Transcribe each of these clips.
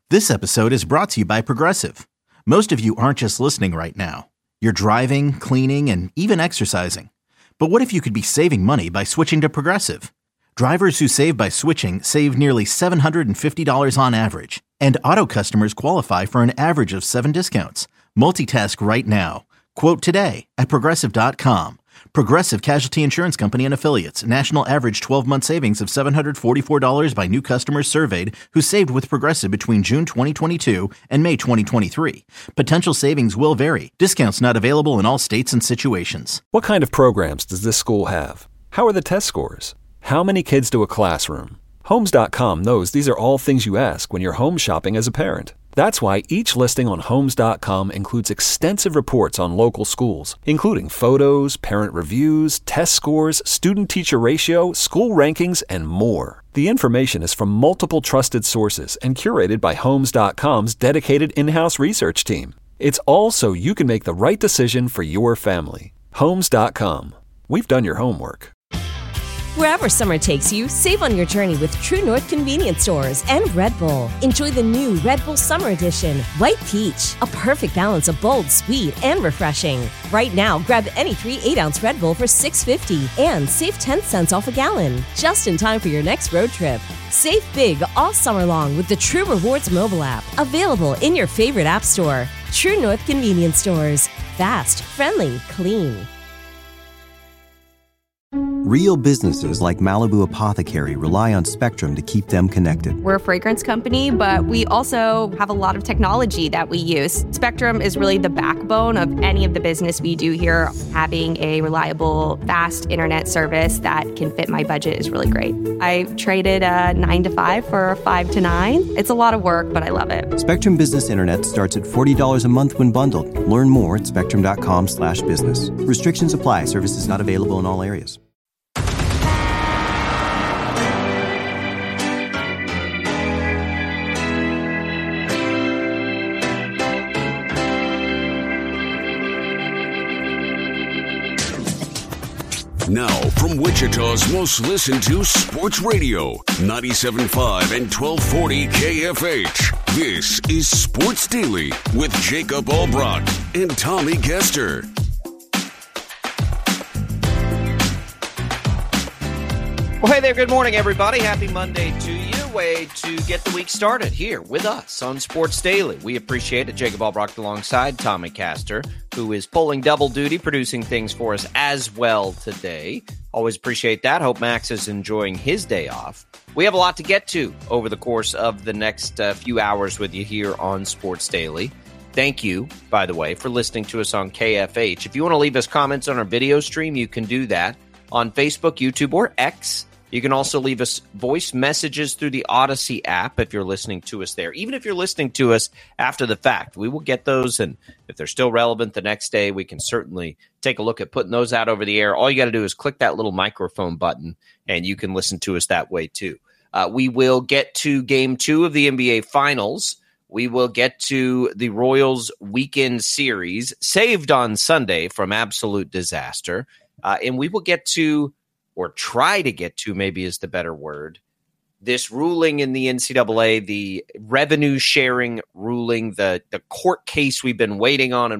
This episode is brought to you by Progressive. Most of you aren't just listening right now. You're driving, cleaning, and even exercising. But what if you could be saving money by switching to Progressive? Drivers who save by switching save nearly $750 on average. And auto customers qualify for an average of 7 discounts. Multitask right now. Quote today at Progressive.com. Progressive Casualty Insurance Company and Affiliates. National average 12-month savings of $744 by new customers surveyed who saved with Progressive between June 2022 and May 2023. Potential savings will vary. Discounts not available in all states and situations. What kind of programs does this school have? How are the test scores? How many kids do a classroom? Homes.com knows these are all things you ask when you're home shopping as a parent. That's why each listing on Homes.com includes extensive reports on local schools, including photos, parent reviews, test scores, student-teacher ratio, school rankings, and more. The information is from multiple trusted sources and curated by Homes.com's dedicated in-house research team. It's all so you can make the right decision for your family. Homes.com. We've done your homework. Wherever summer takes you, save on your journey with True North Convenience Stores and Red Bull. Enjoy the new Red Bull Summer Edition, White Peach, a perfect balance of bold, sweet, and refreshing. Right now, grab any 3 8-ounce Red Bull for $6.50 and save 10 cents off a gallon, just in time for your next road trip. Save big all summer long with the True Rewards mobile app, available in your favorite app store. True North Convenience Stores. Fast, friendly, clean. Real businesses like Malibu Apothecary rely on Spectrum to keep them connected. We're a fragrance company, but we also have a lot of technology that we use. Spectrum is really the backbone of any of the business we do here. Having a reliable, fast internet service that can fit my budget is really great. I traded a 9 to 5 for a 5 to 9. It's a lot of work, but I love it. Spectrum Business Internet starts at $40 a month when bundled. Learn more at spectrum.com/business. Restrictions apply. Services not available in all areas. Now, from Wichita's most listened to sports radio, 97.5 and 1240 KFH. This is Sports Daily with Jacob Albrock and Tommy Kester. Well, hey there. Good morning, everybody. Happy Monday to you. Way to get the week started here with us on Sports Daily. We appreciate it. Jacob Albrock alongside Tommy Kester, who is pulling double duty, producing things for us as well today. Always appreciate that. Hope Max is enjoying his day off. We have a lot to get to over the course of the next few hours with you here on Sports Daily. Thank you, by the way, for listening to us on KFH. If you want to leave us comments on our video stream, you can do that on Facebook, YouTube, or X. You can also leave us voice messages through the Odyssey app if you're listening to us there. Even if you're listening to us after the fact, we will get those. And if they're still relevant the next day, we can certainly take a look at putting those out over the air. All you got to do is click that little microphone button, and you can listen to us that way too. We will get to Game 2 of the NBA Finals. We will get to the Royals weekend series, saved on Sunday from absolute disaster. And we will get to, or try to get to, maybe is the better word, this ruling in the NCAA, the revenue sharing ruling, the court case we've been waiting on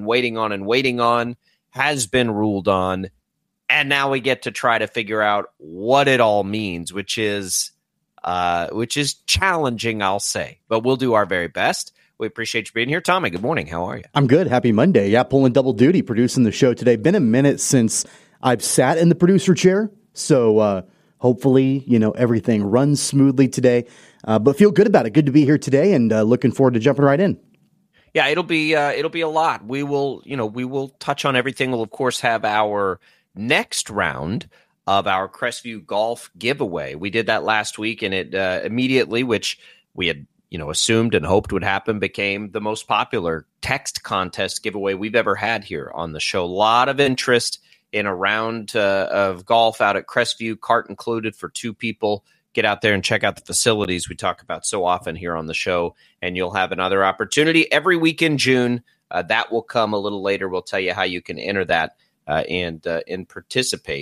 has been ruled on. And now we get to try to figure out what it all means, which is challenging, I'll say. But we'll do our very best. We appreciate you being here. Tommy, good morning. How are you? I'm good. Happy Monday. Yeah, pulling double duty, producing the show today. Been a minute since I've sat in the producer chair. So hopefully, everything runs smoothly today, but feel good about it. Good to be here today and looking forward to jumping right in. Yeah, it'll be a lot. We will touch on everything. We'll, of course, have our next round of our Crestview Golf giveaway. We did that last week, and it immediately, which we had assumed and hoped would happen, became the most popular text contest giveaway we've ever had here on the show. A lot of interest in a round of golf out at Crestview, cart included for 2 people. Get out there and check out the facilities we talk about so often here on the show, and you'll have another opportunity every week in June. That will come a little later. We'll tell you how you can enter that and participate.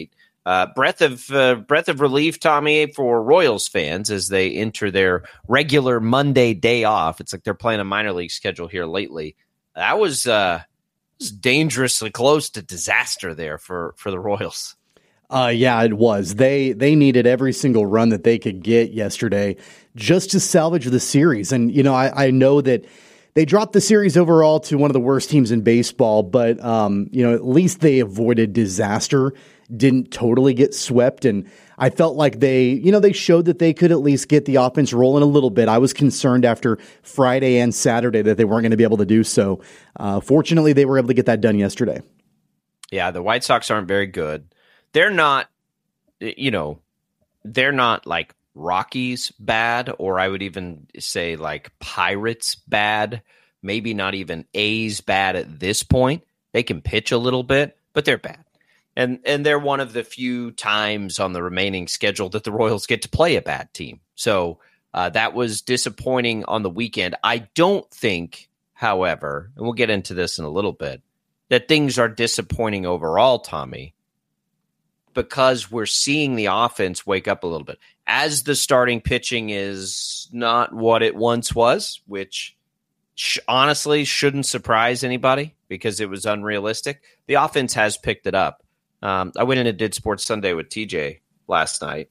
Breath of relief, Tommy, for Royals fans as they enter their regular Monday day off. It's like they're playing a minor league schedule here lately. That was dangerously close to disaster there for the Royals. Yeah, it was. They needed every single run that they could get yesterday just to salvage the series. And, I know that they dropped the series overall to one of the worst teams in baseball, but, at least they avoided disaster, didn't totally get swept. And I felt like they showed that they could at least get the offense rolling a little bit. I was concerned after Friday and Saturday that they weren't going to be able to do so. Fortunately, they were able to get that done yesterday. Yeah, the White Sox aren't very good. They're not, they're not like Rockies bad, or I would even say like Pirates bad, maybe not even A's bad at this point. They can pitch a little bit, but they're bad. And they're one of the few times on the remaining schedule that the Royals get to play a bad team. So that was disappointing on the weekend. I don't think, however, and we'll get into this in a little bit, that things are disappointing overall, Tommy, because we're seeing the offense wake up a little bit. As the starting pitching is not what it once was, which honestly shouldn't surprise anybody because it was unrealistic, the offense has picked it up. I went in and did Sports Sunday with TJ last night.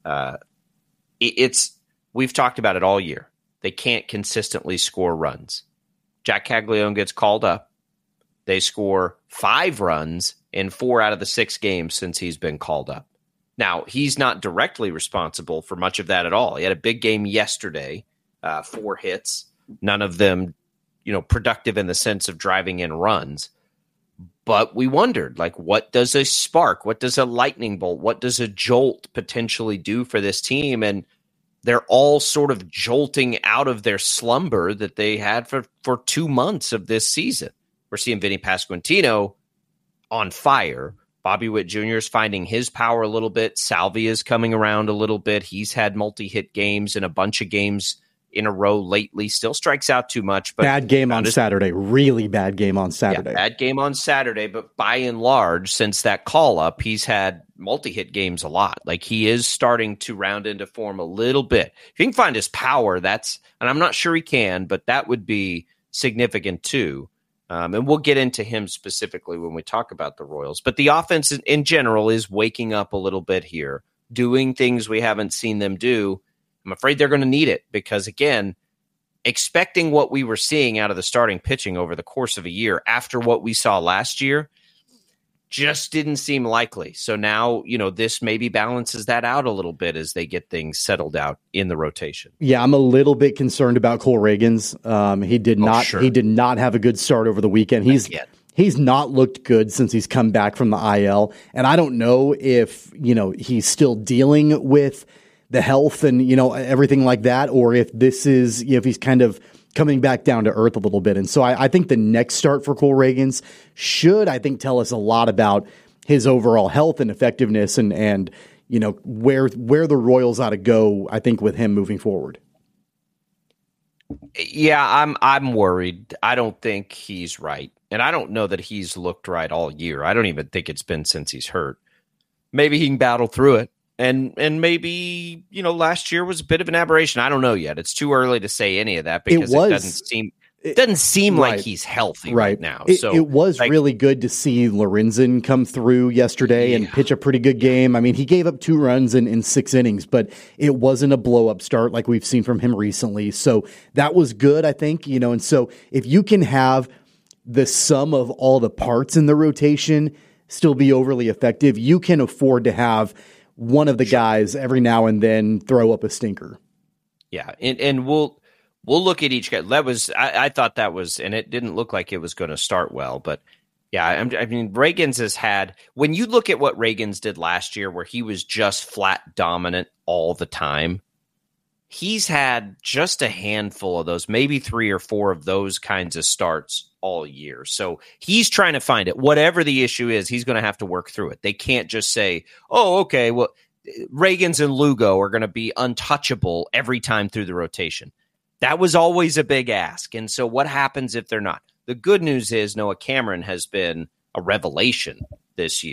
We've talked about it all year. They can't consistently score runs. Jack Caglione gets called up. They score 5 runs in 4 out of the 6 games since he's been called up. Now, he's not directly responsible for much of that at all. He had a big game yesterday, 4 hits, none of them, productive in the sense of driving in runs. But we wondered, what does a spark, what does a lightning bolt, what does a jolt potentially do for this team? And they're all sort of jolting out of their slumber that they had for 2 months of this season. We're seeing Vinny Pasquantino on fire. Bobby Witt Jr. is finding his power a little bit. Salvia is coming around a little bit. He's had multi-hit games and a bunch of games in a row lately. Still strikes out too much. But bad game on Saturday. Really bad game on Saturday. Yeah, bad game on Saturday, but by and large, since that call-up, he's had multi-hit games a lot. He is starting to round into form a little bit. If he can find his power, and I'm not sure he can, but that would be significant too. And we'll get into him specifically when we talk about the Royals. But the offense in general is waking up a little bit here, doing things we haven't seen them do. I'm afraid they're going to need it because, again, expecting what we were seeing out of the starting pitching over the course of a year after what we saw last year just didn't seem likely. So now, this maybe balances that out a little bit as they get things settled out in the rotation. Yeah, I'm a little bit concerned about Cole Reagans. He did not have a good start over the weekend. He's not looked good since he's come back from the IL. And I don't know if, he's still dealing with the health and, everything like that, or if this is, if he's kind of coming back down to earth a little bit. And so I think the next start for Cole Reagans should, I think, tell us a lot about his overall health and effectiveness and where the Royals ought to go, I think, with him moving forward. Yeah, I'm worried. I don't think he's right. And I don't know that he's looked right all year. I don't even think it's been since he's hurt. Maybe he can battle through it. And maybe, last year was a bit of an aberration. I don't know yet. It's too early to say any of that because it doesn't seem right. like he's healthy right now. It was really good to see Lorenzen come through yesterday and pitch a pretty good game. I mean, he gave up 2 runs in 6 innings, but it wasn't a blow-up start like we've seen from him recently. So that was good, I think. And so if you can have the sum of all the parts in the rotation still be overly effective, you can afford to have one of the guys every now and then throw up a stinker. Yeah, and we'll look at each guy. That was I thought that was, and it didn't look like it was going to start well. But yeah, I mean, Reagans has had, when you look at what Reagans did last year, where he was just flat dominant all the time, he's had just a handful of those, maybe 3 or 4 of those kinds of starts all year. So he's trying to find it. Whatever the issue is, he's going to have to work through it. They can't just say, oh, okay, well, Reagans and Lugo are going to be untouchable every time through the rotation. That was always a big ask. And so what happens if they're not? The good news is Noah Cameron has been a revelation this year.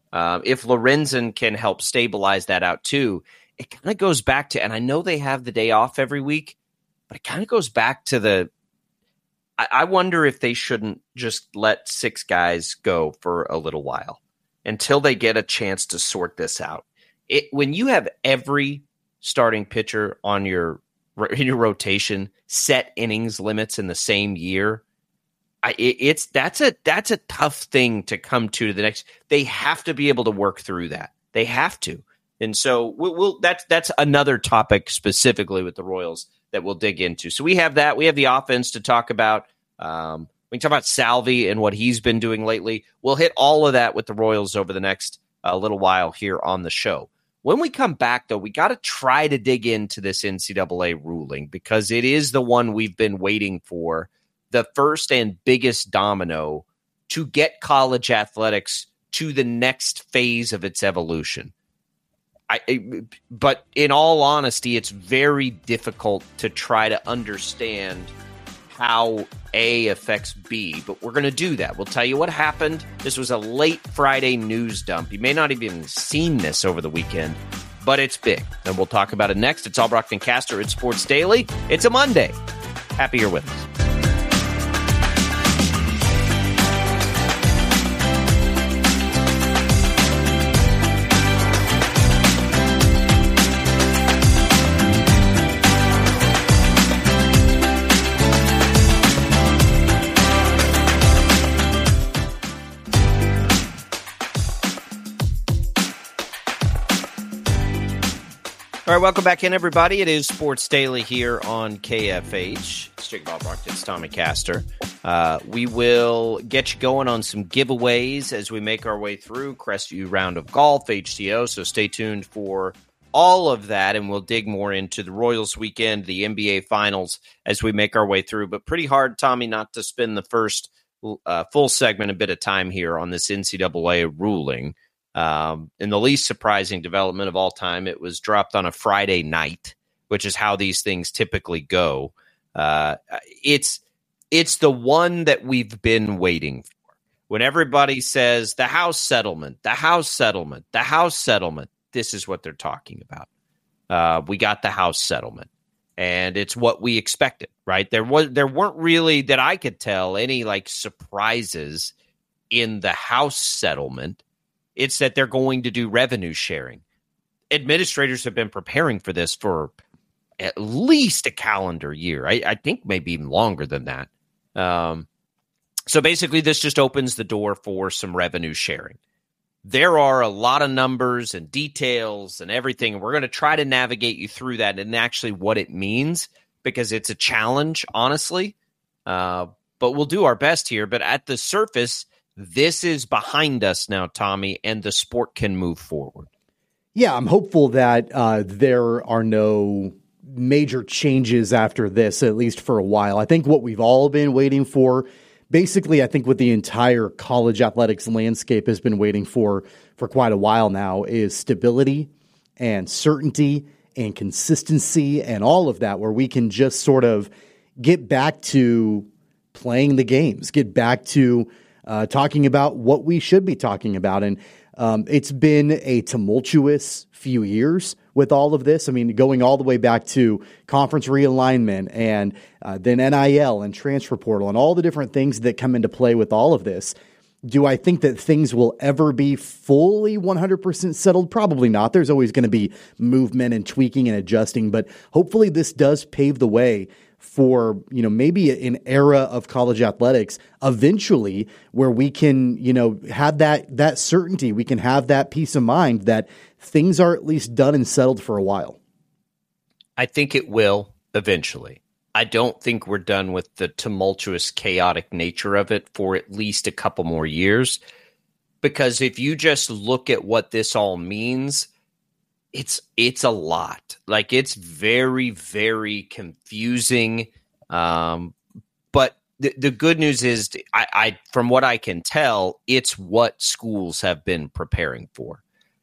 If Lorenzen can help stabilize that out too, it kind of goes back to, and I know they have the day off every week, but it kind of goes back to I wonder if they shouldn't just let 6 guys go for a little while until they get a chance to sort this out. When you have every starting pitcher in your rotation set innings limits in the same year, that's a tough thing to come to the next. They have to be able to work through that. They have to, and so that's another topic specifically with the Royals that we'll dig into. So we have that. We have the offense to talk about. We can talk about Salvi and what he's been doing lately. We'll hit all of that with the Royals over the next little while here on the show. When we come back, though, we got to try to dig into this NCAA ruling because it is the one we've been waiting for, the first and biggest domino to get college athletics to the next phase of its evolution. But in all honesty, it's very difficult to try to understand how A affects B, but we're going to do that. We'll tell you what happened. This was a late Friday news dump. You may not have even seen this over the weekend, but it's big, and we'll talk about it next. It's Albrocht and Caster at Sports Daily. It's a Monday. Happy you're with us. All right, welcome back in, everybody. It is Sports Daily here on KFH. It's Jacob Albrocht. It's Tommy Caster. We will get you going on some giveaways as we make our way through Crestview Round of Golf, HTO, so stay tuned for all of that, and we'll dig more into the Royals weekend, the NBA Finals, as we make our way through. But pretty hard, Tommy, not to spend the first full segment a bit of time here on this NCAA ruling. In the least surprising development of all time, it was dropped on a Friday night, which is how these things typically go. It's the one that we've been waiting for. When everybody says the House settlement, the House settlement, the House settlement, this is what they're talking about. We got the House settlement, and it's what we expected, right? There weren't really, that I could tell, any surprises in the House settlement. It's that they're going to do revenue sharing. Administrators have been preparing for this for at least a calendar year. I think maybe even longer than that. So basically, this just opens the door for some revenue sharing. There are a lot of numbers and details and everything, and we're going to try to navigate you through that and actually what it means, because it's a challenge, honestly. But we'll do our best here. But at the surface, this is behind us now, Tommy, and the sport can move forward. Yeah, I'm hopeful that there are no major changes after this, at least for a while. I think what we've all been waiting for, basically, I think what the entire college athletics landscape has been waiting for quite a while now, is stability and certainty and consistency and all of that, where we can just sort of get back to playing the games, get back to talking about what we should be talking about. And it's been a tumultuous few years with all of this. I mean, going all the way back to conference realignment and then NIL and transfer portal and all the different things that come into play with all of this. Do I think that things will ever be fully 100% settled? Probably not. There's always going to be movement and tweaking and adjusting, but hopefully this does pave the way for, maybe an era of college athletics eventually where we can, have that certainty. We can have that peace of mind that things are at least done and settled for a while. I think it will eventually. I don't think we're done with the tumultuous, chaotic nature of it for at least a couple more years. Because if you just look at what this all means, it's a lot. It's very, very confusing. But the good news is, I from what I can tell, it's what schools have been preparing for.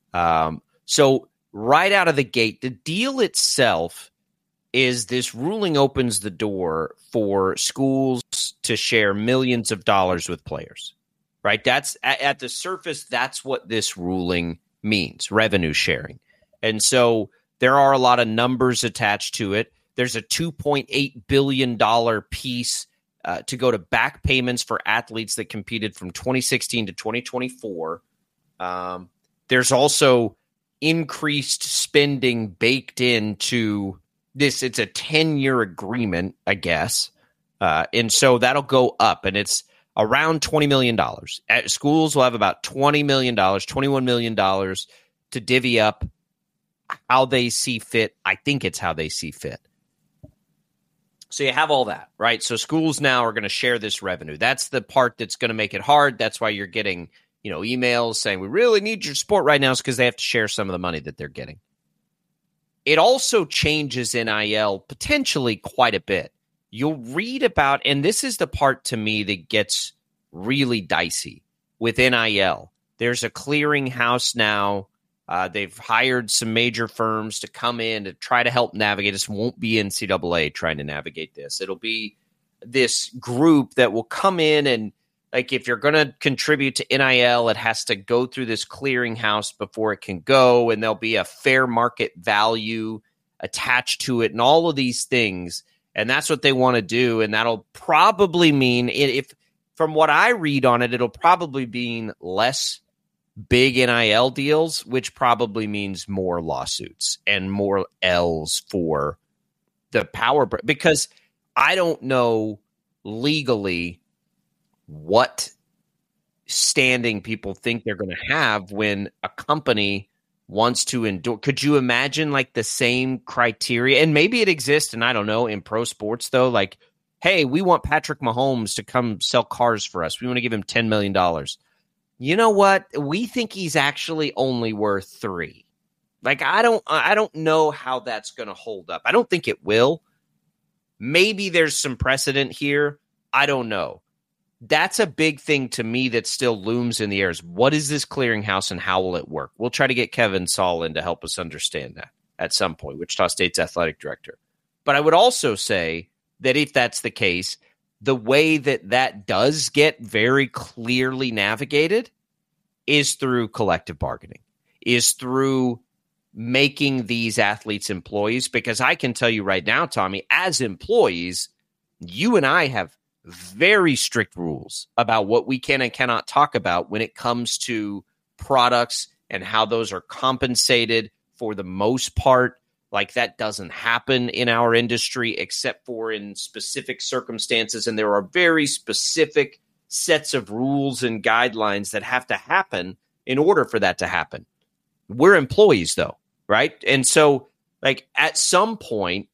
So right out of the gate, the deal itself is this ruling opens the door for schools to share millions of dollars with players. right? That's at the surface, that's what this ruling means, revenue sharing. And so there are a lot of numbers attached to it. There's a $2.8 billion piece to go to back payments for athletes that competed from 2016 to 2024. There's also increased spending baked into this. It's a 10-year agreement, I guess. And so that'll go up, and it's around $20 million. Schools will have about $20 million, $21 million to divvy up how they see fit. I think it's how they see fit. So you have all that, right? So schools now are going to share this revenue. That's the part that's going to make it hard. That's why you're getting, emails saying we really need your support right now, is because they have to share some of the money that they're getting. It also changes NIL potentially quite a bit. You'll read about, and this is the part to me that gets really dicey with NIL. There's a clearinghouse now. They've hired some major firms to come in to try to help navigate this. Won't be NCAA trying to navigate this. It'll be this group that will come in and, like, if you're going to contribute to NIL, it has to go through this clearinghouse before it can go, and there'll be a fair market value attached to it and all of these things. And that's what they want to do, and that'll probably mean, if from what I read on it, it'll probably mean less big NIL deals, which probably means more lawsuits and more L's for the power, because I don't know legally what standing people think they're going to have when a company wants to endorse. Could you imagine like the same criteria? And maybe it exists, and I don't know, in pro sports though, like, hey, we want Patrick Mahomes to come sell cars for us. We want to give him $10 million. You know what? We think he's actually only worth $3 million. Like, I don't know how that's going to hold up. I don't think it will. Maybe there's some precedent here. I don't know. That's a big thing to me that still looms in the air. Is what is this clearinghouse and how will it work? We'll try to get Kevin Saul in to help us understand that at some point, Wichita State's athletic director. But I would also say that if that's the case, the way that does get very clearly navigated is through collective bargaining, is through making these athletes employees. Because I can tell you right now, Tommy, as employees, you and I have very strict rules about what we can and cannot talk about when it comes to products and how those are compensated. For the most part, like, that doesn't happen in our industry except for in specific circumstances. And there are very specific sets of rules and guidelines that have to happen in order for that to happen. We're employees though, right? And so, like, at some point,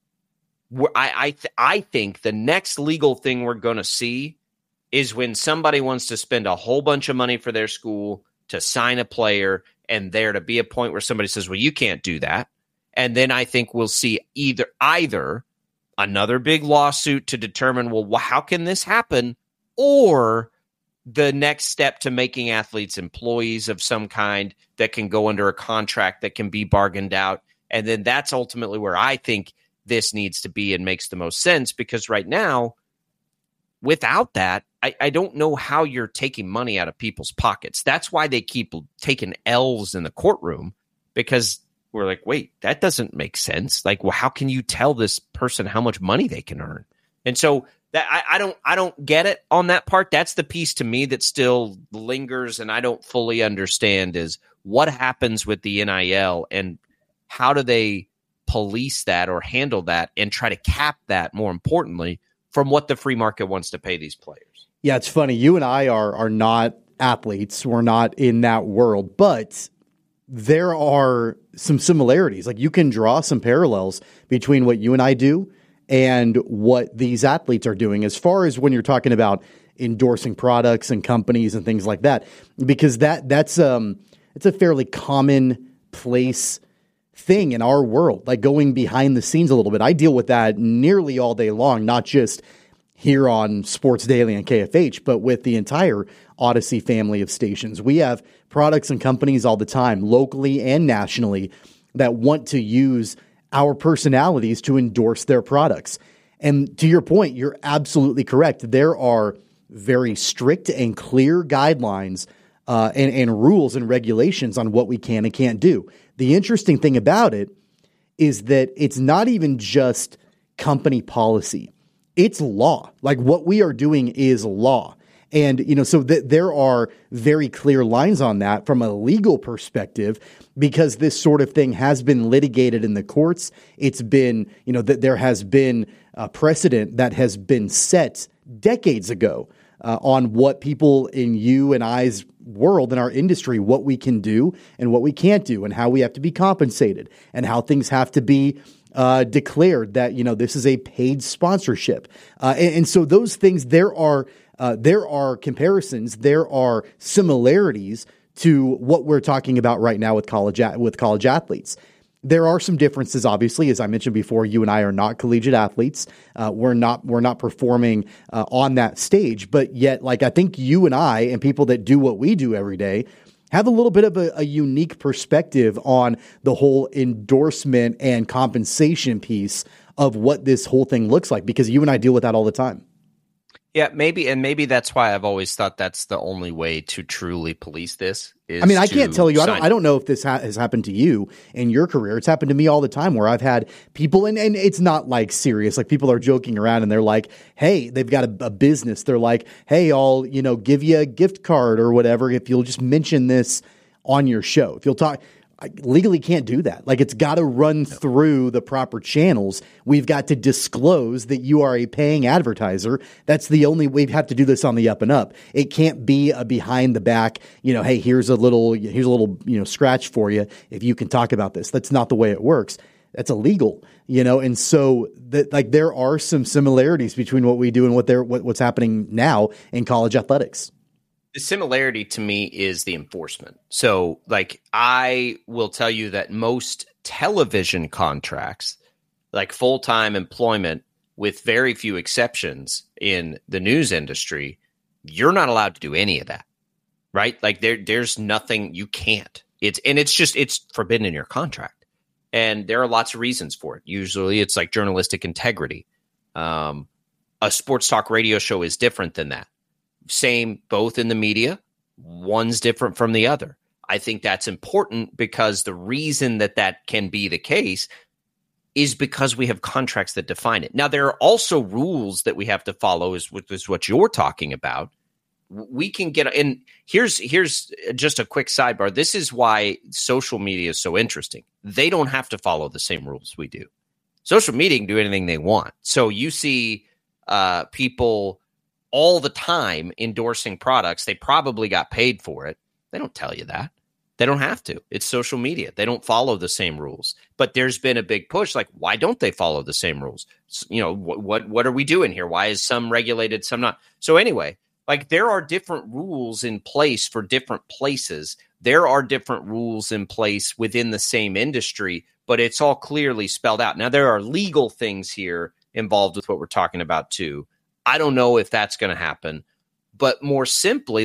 I think the next legal thing we're going to see is when somebody wants to spend a whole bunch of money for their school to sign a player, and there to be a point where somebody says, well, you can't do that. And then I think we'll see either another big lawsuit to determine, well, how can this happen? Or the next step to making athletes employees of some kind that can go under a contract that can be bargained out. And then that's ultimately where I think this needs to be and makes the most sense, because right now, without that, I don't know how you're taking money out of people's pockets. That's why they keep taking L's in the courtroom, because we're like, wait, that doesn't make sense. Like, well, how can you tell this person how much money they can earn? And so that I don't get it on that part. That's the piece to me that still lingers, and I don't fully understand, is what happens with the NIL and how do they police that or handle that and try to cap that, more importantly, from what the free market wants to pay these players. Yeah, it's funny. You and I are not athletes. We're not in that world, but there are some similarities. Like, you can draw some parallels between what you and I do and what these athletes are doing, as far as when you're talking about endorsing products and companies and things like that, because it's a fairly commonplace thing in our world, like going behind the scenes a little bit. I deal with that nearly all day long, not just here on Sports Daily and KFH, but with the entire Odyssey family of stations. We have products and companies all the time, locally and nationally, that want to use our personalities to endorse their products. And to your point, you're absolutely correct. There are very strict and clear guidelines and rules and regulations on what we can and can't do. The interesting thing about it is that it's not even just company policy. It's law. Like, what we are doing is law. And, so there are very clear lines on that from a legal perspective, because this sort of thing has been litigated in the courts. It's been, that there has been a precedent that has been set decades ago on what people in you and I's world, in our industry, what we can do and what we can't do, and how we have to be compensated, and how things have to be declared that, this is a paid sponsorship. And so those things, there are comparisons, there are similarities to what we're talking about right now with college athletes. There are some differences, obviously. As I mentioned before, you and I are not collegiate athletes. We're not performing on that stage, but yet, like, I think you and I and people that do what we do every day have a little bit of a unique perspective on the whole endorsement and compensation piece of what this whole thing looks like, because you and I deal with that all the time. Yeah, maybe that's why I've always thought that's the only way to truly police this. I can't tell you. I don't know if this has happened to you in your career. It's happened to me all the time, where I've had people, and it's not like serious. Like, people are joking around and they're like, "Hey," they've got a business. They're like, "Hey, I'll give you a gift card or whatever if you'll just mention this on your show. If you'll talk." I legally can't do that. Like, it's got to run through the proper channels. We've got to disclose that you are a paying advertiser. That's the only way. We have to do this on the up and up. It can't be a behind the back, hey, here's a little scratch for you if you can talk about this. That's not the way it works. That's illegal, and so there are some similarities between what we do and what's happening now in college athletics. The similarity to me is the enforcement. So, I will tell you that most television contracts, like full-time employment, with very few exceptions in the news industry, you're not allowed to do any of that, right? Like, there's nothing you can't. It's forbidden in your contract. And there are lots of reasons for it. Usually it's like journalistic integrity. A sports talk radio show is different than that. Same, both in the media. One's different from the other. I think that's important, because the reason that can be the case is because we have contracts that define it. Now, there are also rules that we have to follow, is what you're talking about. We can get, and here's just a quick sidebar. This is why social media is so interesting. They don't have to follow the same rules we do. Social media can do anything they want. So you see people all the time endorsing products. They probably got paid for it. They don't tell you that. They don't have to. It's social media. They don't follow the same rules. But there's been a big push, like, why don't they follow the same rules? What are we doing here? Why is some regulated, some not? So anyway, there are different rules in place for different places. There are different rules in place within the same industry, but it's all clearly spelled out. Now, there are legal things here involved with what we're talking about too. I don't know if that's going to happen, but more simply,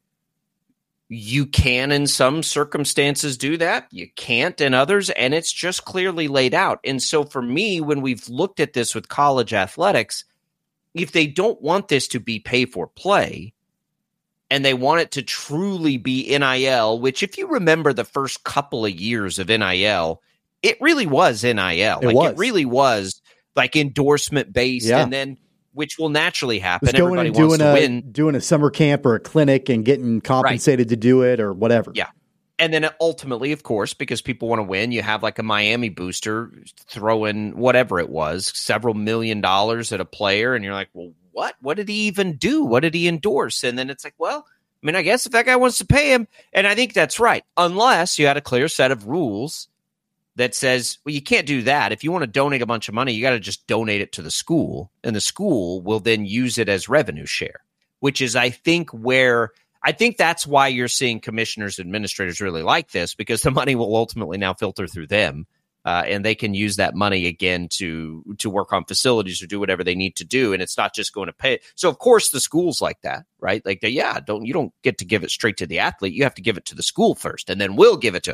you can in some circumstances do that. You can't in others, and it's just clearly laid out. And so for me, when we've looked at this with college athletics, if they don't want this to be pay for play and they want it to truly be NIL, which, if you remember the first couple of years of NIL, it really was NIL. It really was endorsement based, yeah. And then, which will naturally happen. Everybody wants to win. Doing a summer camp or a clinic and getting compensated to do it or whatever. Yeah. And then ultimately, of course, because people want to win, you have a Miami booster throwing whatever it was, several $1 million at a player. And you're like, well, what? What did he even do? What did he endorse? And then it's like, well, I guess if that guy wants to pay him. And I think that's right. Unless you had a clear set of rules that says, well, you can't do that. If you want to donate a bunch of money, you got to just donate it to the school, and the school will then use it as revenue share, which is, I think that's why you're seeing commissioners, administrators really like this, because the money will ultimately now filter through them, and they can use that money again to work on facilities or do whatever they need to do. And it's not just going to pay. So of course the schools like that, right? You don't get to give it straight to the athlete. You have to give it to the school first, and then we'll give it to,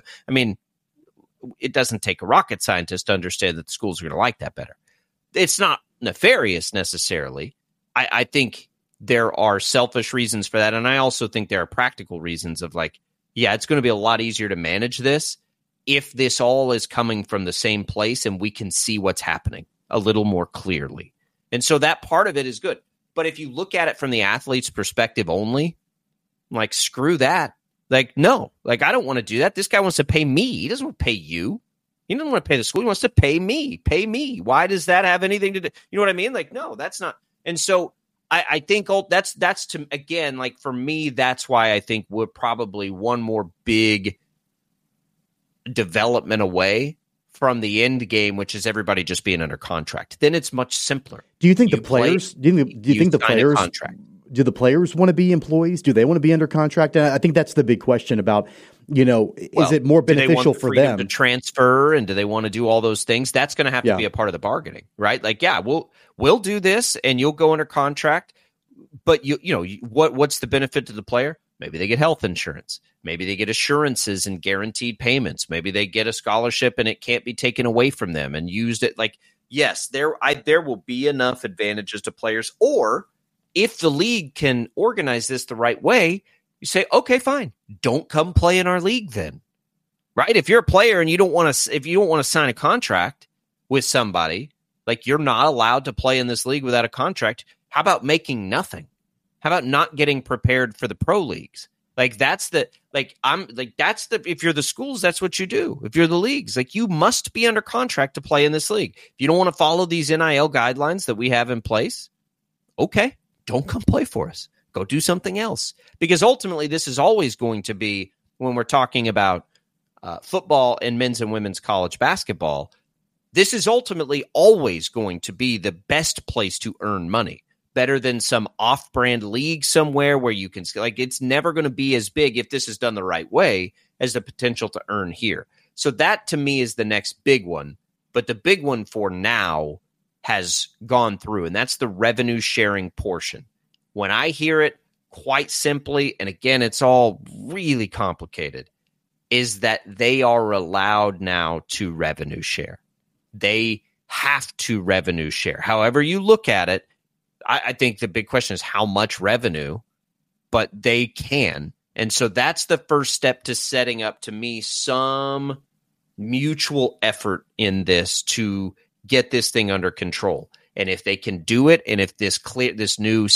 it doesn't take a rocket scientist to understand that the schools are going to like that better. It's not nefarious necessarily. I think there are selfish reasons for that. And I also think there are practical reasons of like, yeah, it's going to be a lot easier to manage this if this all is coming from the same place and we can see what's happening a little more clearly. And so that part of it is good. But if you look at it from the athlete's perspective only, like, screw that. Like, no, like, I don't want to do that. This guy wants to pay me. He doesn't want to pay you. He doesn't want to pay the school. He wants to pay me. Pay me. Why does that have anything to do? You know what I mean? Like, no, that's not. And so I think that's to, again, like, for me, that's why I think we're probably one more big development away from the end game, which is everybody just being under contract. Then it's much simpler. Do you think the players? Do you think the players? Do the players want to be employees? Do they want to be under contract? And I think that's the big question about, is it more beneficial for them to transfer, and do they want to do all those things? That's going to have to be a part of the bargaining, right? Like, yeah, we'll do this, and you'll go under contract. But what's the benefit to the player? Maybe they get health insurance. Maybe they get assurances and guaranteed payments. Maybe they get a scholarship and it can't be taken away from them and used it. Like, yes, there will be enough advantages to players. Or if the league can organize this the right way, you say, okay, fine, don't come play in our league then, right? If you're a player and you don't want to sign a contract with somebody, like, you're not allowed to play in this league without a contract. How about making nothing? How about not getting prepared for the pro leagues? Like, if you're the schools, that's what you do. If you're the leagues, like, you must be under contract to play in this league. If you don't want to follow these NIL guidelines that we have in place, okay, don't come play for us. Go do something else. Because ultimately, this is always going to be, when we're talking about football and men's and women's college basketball, this is ultimately always going to be the best place to earn money. Better than some off-brand league somewhere where you can, like, it's never going to be as big if this is done the right way as the potential to earn here. So that, to me, is the next big one. But the big one for now has gone through, and that's the revenue sharing portion. When I hear it, quite simply, and again, it's all really complicated, is that they are allowed now to revenue share. They have to revenue share. However you look at it, I think the big question is how much revenue, but they can. And so that's the first step to setting up, to me, some mutual effort in this to get this thing under control. And if they can do it, and if this new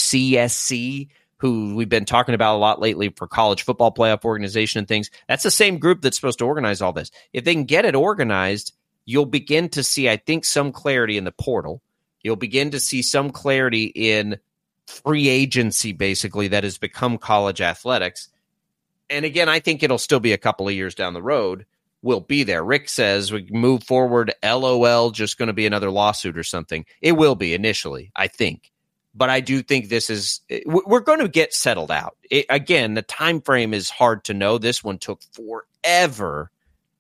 CSC, who we've been talking about a lot lately for college football playoff organization and things, that's the same group that's supposed to organize all this. If they can get it organized, you'll begin to see, I think, some clarity in the portal. You'll begin to see some clarity in free agency, basically, that has become college athletics. And again, I think it'll still be a couple of years down the road. We'll be there. Rick says we move forward, LOL, just going to be another lawsuit or something. It will be initially, I think. But I do think we're going to get settled out. Again, the time frame is hard to know. This one took forever.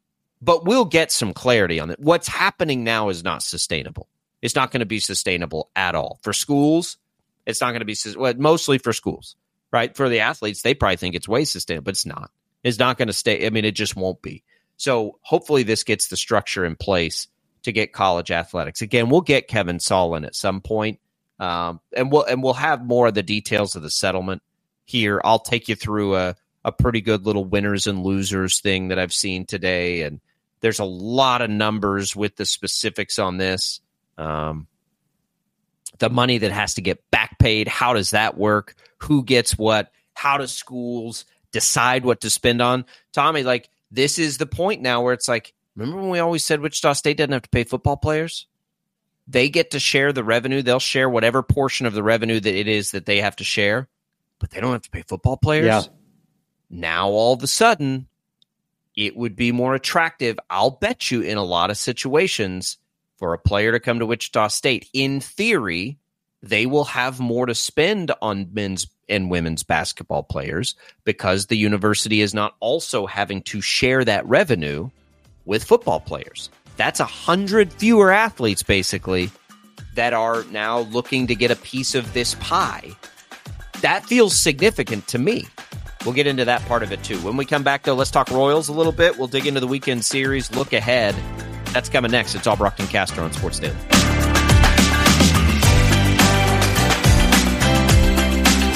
But we'll get some clarity on it. What's happening now is not sustainable. It's not going to be sustainable at all. For schools, it's not going to be mostly for schools, right? For the athletes, they probably think it's way sustainable, but it's not. It's not going to stay. I mean, it just won't be. So hopefully this gets the structure in place to get college athletics. Again, we'll get Kevin Saul in at some point, and we'll have more of the details of the settlement here. I'll take you through a pretty good little winners and losers thing that I've seen today, and there's a lot of numbers with the specifics on this. The money that has to get back paid, how does that work? Who gets what? How do schools decide what to spend on? Tommy, like, this is the point now where it's like, remember when we always said Wichita State doesn't have to pay football players? They get to share the revenue. They'll share whatever portion of the revenue that it is that they have to share, but they don't have to pay football players. Yeah. Now, all of a sudden, it would be more attractive, I'll bet you, in a lot of situations, for a player to come to Wichita State. In theory, they will have more to spend on men's and women's basketball players because the university is not also having to share that revenue with football players. That's 100 fewer athletes, basically, that are now looking to get a piece of this pie. That feels significant to me. We'll get into that part of it, too. When we come back, though, let's talk Royals a little bit. We'll dig into the weekend series, look ahead. That's coming next. It's Albrocht and Castro on Sports Daily.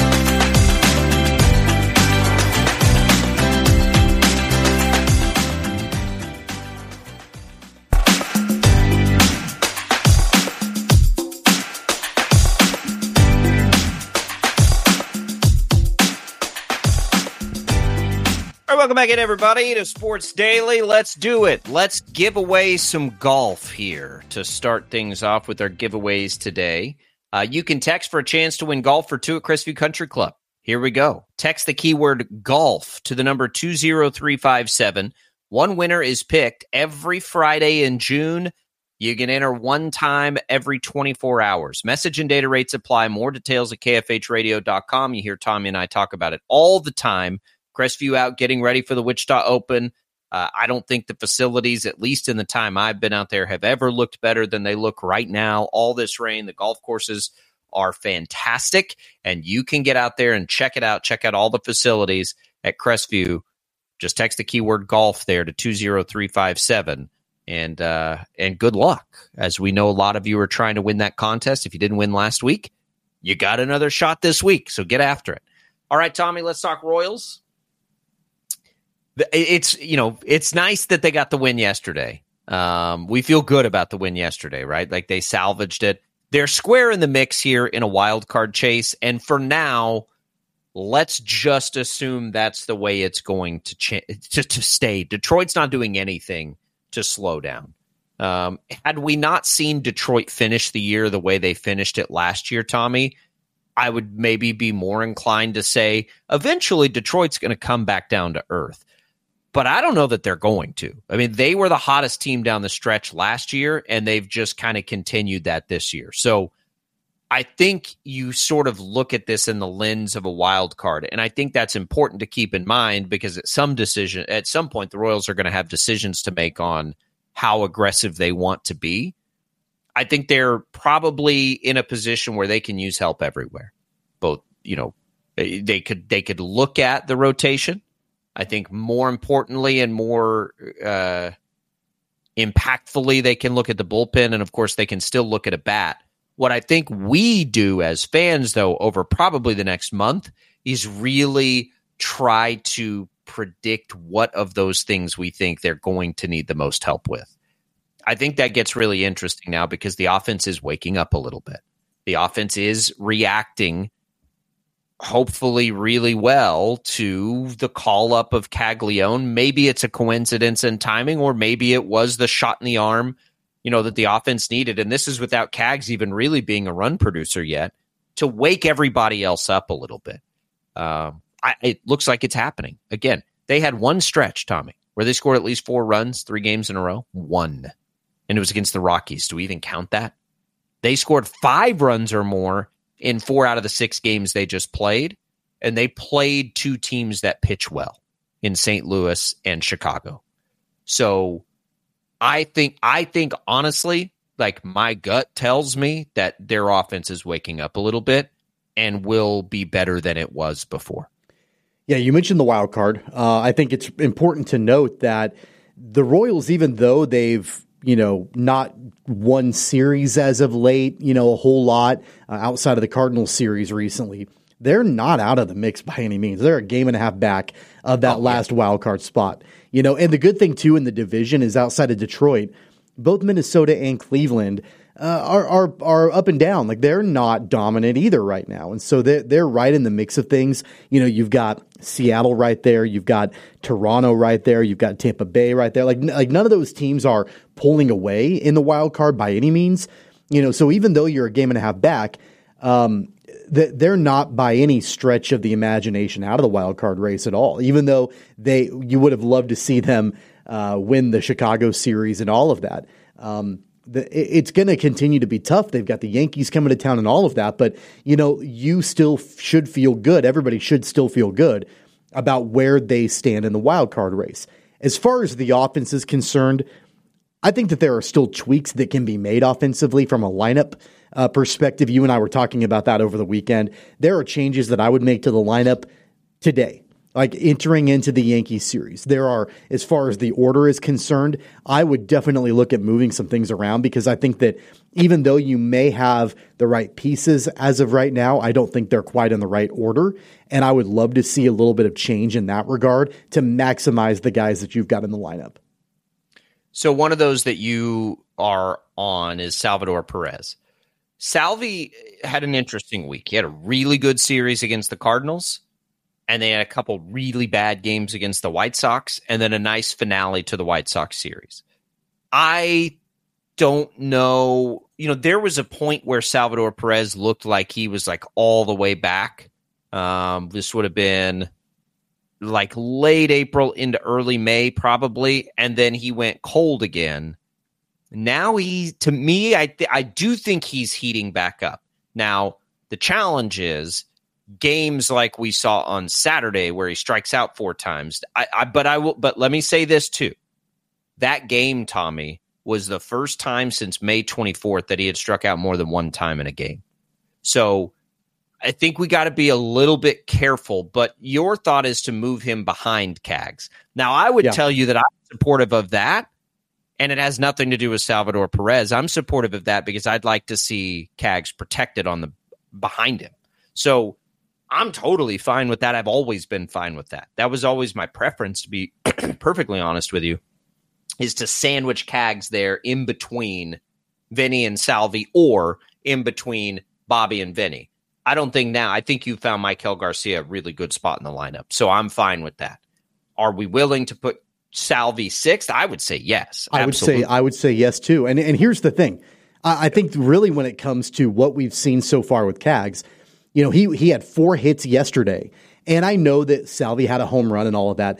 welcome back in, everybody, to Sports Daily. Let's do it. Let's give away some golf here to start things off with our giveaways today. You can text for a chance to win golf for two at Crestview Country Club. Here we go. Text the keyword golf to the number 20357. One winner is picked every Friday in June. You can enter one time every 24 hours. Message and data rates apply. More details at kfhradio.com. You hear Tommy and I talk about it all the time. Crestview out getting ready for the Wichita Open. I don't think the facilities, at least in the time I've been out there, have ever looked better than they look right now. All this rain, the golf courses are fantastic, and you can get out there and check it out. Check out all the facilities at Crestview. Just text the keyword golf there to 20357, and good luck. As we know, a lot of you are trying to win that contest. If you didn't win last week, you got another shot this week, so get after it. All right, Tommy, let's talk Royals. It's nice that they got the win yesterday. We feel good about the win yesterday, right? Like they salvaged it. They're square in the mix here in a wild card chase. And for now, let's just assume that's the way it's going to stay. Detroit's not doing anything to slow down. Had we not seen Detroit finish the year the way they finished it last year, Tommy, I would maybe be more inclined to say eventually Detroit's going to come back down to earth. But I don't know that they're going to. I mean, they were the hottest team down the stretch last year, and they've just kind of continued that this year. So I think you sort of look at this in the lens of a wild card, and I think that's important to keep in mind because at some point, the Royals are going to have decisions to make on how aggressive they want to be. I think they're probably in a position where they can use help everywhere. Both, they could look at the rotation. I think more importantly and more impactfully, they can look at the bullpen, and of course, they can still look at a bat. What I think we do as fans, though, over probably the next month, is really try to predict what of those things we think they're going to need the most help with. I think that gets really interesting now because the offense is waking up a little bit. The offense is reacting hopefully really well to the call up of Caglione. Maybe it's a coincidence in timing, or maybe it was the shot in the arm, that the offense needed. And this is without Cags even really being a run producer yet, to wake everybody else up a little bit. It looks like it's happening. Again, they had one stretch, Tommy, where they scored at least 4 runs, 3 games in a row. 1. And it was against the Rockies. Do we even count that? They scored 5 runs or more in 4 out of the 6 games they just played, and they played 2 teams that pitch well in St. Louis and Chicago. So I think honestly, like my gut tells me that their offense is waking up a little bit and will be better than it was before. Yeah, you mentioned the wild card. I think it's important to note that the Royals, even though they've not won series as of late, a whole lot outside of the Cardinals series recently, they're not out of the mix by any means. They're a game and a half back of that last wild card spot. And the good thing too in the division is outside of Detroit, both Minnesota and Cleveland are up and down. Like they're not dominant either right now. And so they're right in the mix of things. You've got Seattle right there. You've got Toronto right there. You've got Tampa Bay right there. Like none of those teams are pulling away in the wild card by any means. So even though you're a game and a half back, they're not by any stretch of the imagination out of the wild card race at all. Even though you would have loved to see them win the Chicago series and all of that. It's going to continue to be tough. They've got the Yankees coming to town and all of that, but you still should feel good. Everybody should still feel good about where they stand in the wild card race. As far as the offense is concerned, I think that there are still tweaks that can be made offensively from a lineup perspective. You and I were talking about that over the weekend. There are changes that I would make to the lineup today. Like entering into the Yankees series, there are, as far as the order is concerned, I would definitely look at moving some things around because I think that even though you may have the right pieces as of right now, I don't think they're quite in the right order. And I would love to see a little bit of change in that regard to maximize the guys that you've got in the lineup. So one of those that you are on is Salvador Perez. Salvi had an interesting week. He had a really good series against the Cardinals. and they had a couple really bad games against the White Sox, and then a nice finale to the White Sox series. I don't know. There was a point where Salvador Perez looked like he was like all the way back. This would have been like late April into early May, probably, and then he went cold again. Now to me, I do think he's heating back up. Now, the challenge is games like we saw on Saturday where he strikes out 4 times. But let me say this too. That game, Tommy, was the first time since May 24th that he had struck out more than 1 time in a game. So I think we got to be a little bit careful, but your thought is to move him behind Cags. Now, I would tell you that I'm supportive of that, and it has nothing to do with Salvador Perez. I'm supportive of that because I'd like to see Cags protected behind him. So I'm totally fine with that. I've always been fine with that. That was always my preference, to be perfectly honest with you, is to sandwich Cags there in between Vinny and Salvi, or in between Bobby and Vinny. I think you found Maikel Garcia a really good spot in the lineup. So I'm fine with that. Are we willing to put Salvi 6th? I would say yes. Absolutely. I would say yes too. And here's the thing. I think really when it comes to what we've seen so far with Cags, he had 4 hits yesterday. And I know that Salvi had a home run and all of that.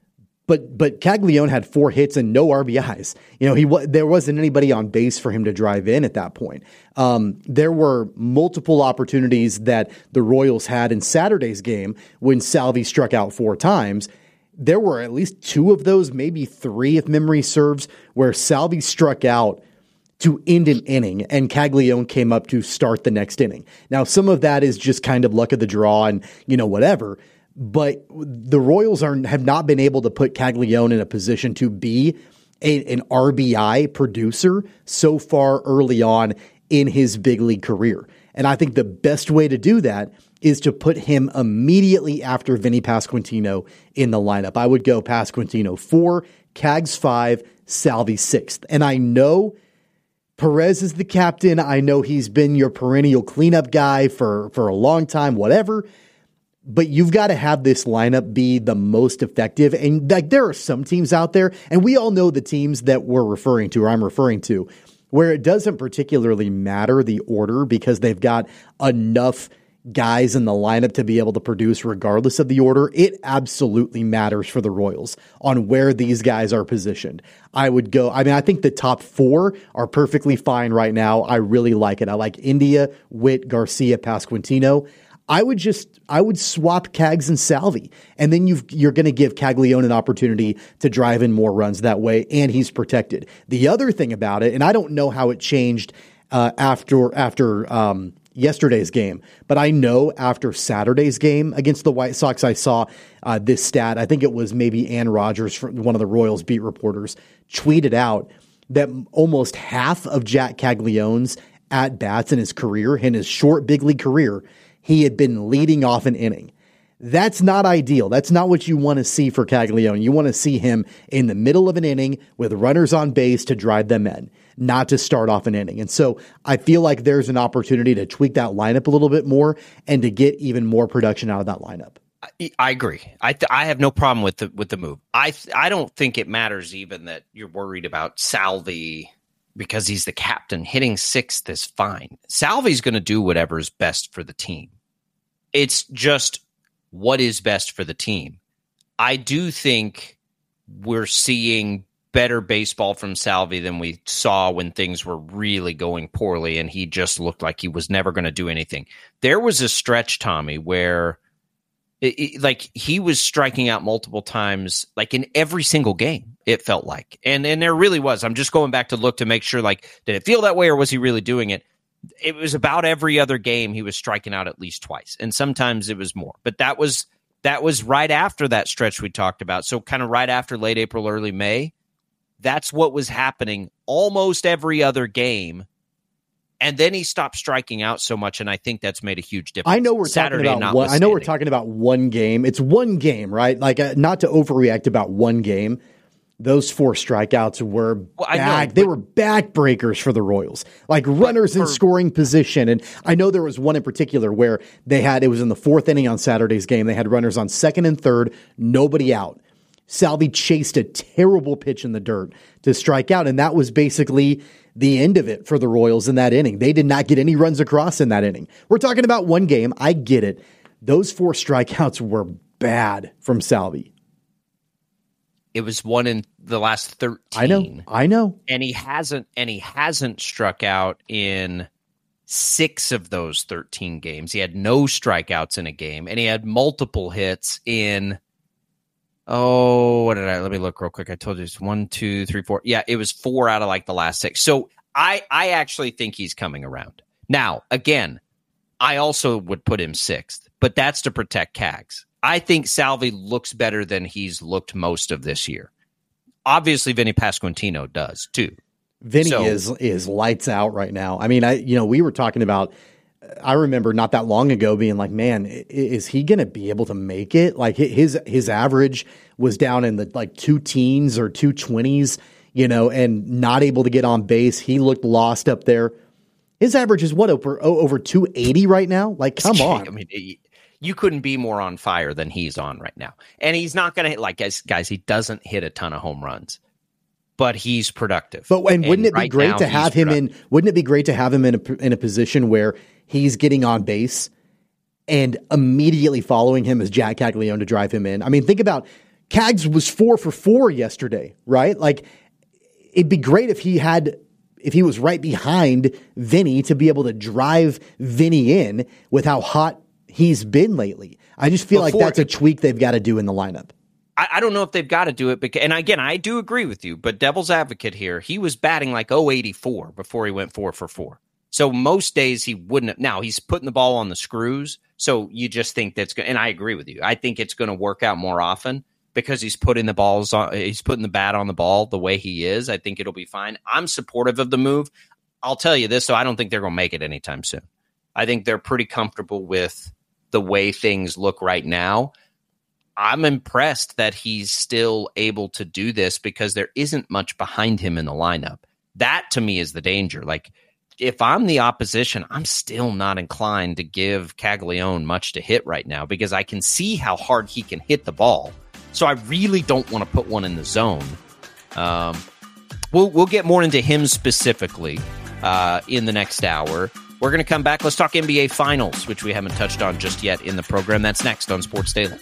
But Caglione had 4 hits and no RBIs. There wasn't anybody on base for him to drive in at that point. There were multiple opportunities that the Royals had in Saturday's game when Salvi struck out 4 times. There were at least 2 of those, maybe 3 if memory serves, where Salvi struck out to end an inning and Caglione came up to start the next inning. Now, some of that is just kind of luck of the draw and, whatever. But the Royals have not been able to put Caglione in a position to be an RBI producer so far early on in his big league career. And I think the best way to do that is to put him immediately after Vinny Pasquantino in the lineup. I would go Pasquantino 4, Cags 5, Salvi 6th. And I know Perez is the captain. I know he's been your perennial cleanup guy for a long time, whatever. But you've got to have this lineup be the most effective. And there are some teams out there, and we all know the teams that I'm referring to, where it doesn't particularly matter the order because they've got enough guys in the lineup to be able to produce regardless of the order. It absolutely matters for the Royals on where these guys are positioned. I think the top 4 are perfectly fine right now. I really like it. I like India, Witt, Garcia, Pasquantino. I would swap Cags and Salvi, and then you're going to give Caglione an opportunity to drive in more runs that way, and he's protected. The other thing about it, and I don't know how it changed after yesterday's game, but I know after Saturday's game against the White Sox, I saw this stat. I think it was maybe Ann Rogers, one of the Royals beat reporters, tweeted out that almost half of Jack Caglione's at-bats in his career, in his short big league career, he had been leading off an inning. That's not ideal. That's not what you want to see for Caglione. You want to see him in the middle of an inning with runners on base to drive them in, not to start off an inning. And so I feel like there's an opportunity to tweak that lineup a little bit more and to get even more production out of that lineup. I agree. I have no problem with the move. I don't think it matters even that you're worried about Salvi because he's the captain. Hitting 6th is fine. Salvi's going to do whatever is best for the team. It's just what is best for the team. I do think we're seeing better baseball from Salvi than we saw when things were really going poorly and he just looked like he was never going to do anything. There was a stretch, Tommy, where he was striking out multiple times, like in every single game, it felt like. And there really was. I'm just going back to look to make sure, did it feel that way or was he really doing it? It was about every other game he was striking out at least twice, and sometimes it was more. But that was right after that stretch we talked about. So kind of right after late April, early May, that's what was happening almost every other game. And then he stopped striking out so much, and I think that's made a huge difference. I know we're talking about one game. It's one game, right? Not to overreact about one game, those 4 strikeouts were they were backbreakers for the Royals, like runners in scoring position. And I know there was one in particular where it was in the 4th inning on Saturday's game. They had runners on 2nd and 3rd, nobody out. Salvi chased a terrible pitch in the dirt to strike out, and that was basically the end of it for the Royals in that inning. They did not get any runs across in that inning. We're talking about one game. I get it. Those 4 strikeouts were bad from Salvi. It was one in the last 13. I know. And he hasn't struck out in 6 of those 13 games. He had no strikeouts in a game, and he had multiple hits in let me look real quick. I told you it's 1, 2, 3, 4. Yeah, it was 4 out of like the last 6. So I actually think he's coming around. Now, again, I also would put him 6th, but that's to protect Cags. I think Salvi looks better than he's looked most of this year. Obviously, Vinny Pasquantino does too. Vinny is lights out right now. I mean, we were talking about. I remember not that long ago being like, man, is he going to be able to make it? Like his average was down in the like 2 teens or 220s, and not able to get on base. He looked lost up there. His average is over 280 right now? Like, come on. I mean, you couldn't be more on fire than he's on right now. And he's not going to hit, guys, he doesn't hit a ton of home runs, but he's productive. But wouldn't it be great to have him in a position where he's getting on base and immediately following him is Jack Caglione to drive him in? I mean, think about Cags was 4 for 4 yesterday, right? Like, it'd be great if he was right behind Vinny to be able to drive Vinny in with how hot he's been lately. I just feel like that's a tweak they've got to do in the lineup. I don't know if they've got to do it. And again, I do agree with you, but devil's advocate here, he was batting like 084 before he went 4 for 4. So most days he wouldn't have. Now he's putting the ball on the screws. So you just think that's going to, and I agree with you. I think it's going to work out more often because he's putting the bat on the ball the way he is. I think it'll be fine. I'm supportive of the move. I'll tell you this, though, I don't think they're going to make it anytime soon. I think they're pretty comfortable with the way things look right now. I'm impressed that he's still able to do this because there isn't much behind him in the lineup. That to me is the danger. Like, if I'm the opposition, I'm still not inclined to give Caglione much to hit right now because I can see how hard he can hit the ball. So I really don't want to put one in the zone. We'll get more into him specifically in the next hour. We're going to come back. Let's talk NBA Finals, which we haven't touched on just yet in the program. That's next on Sports Daily.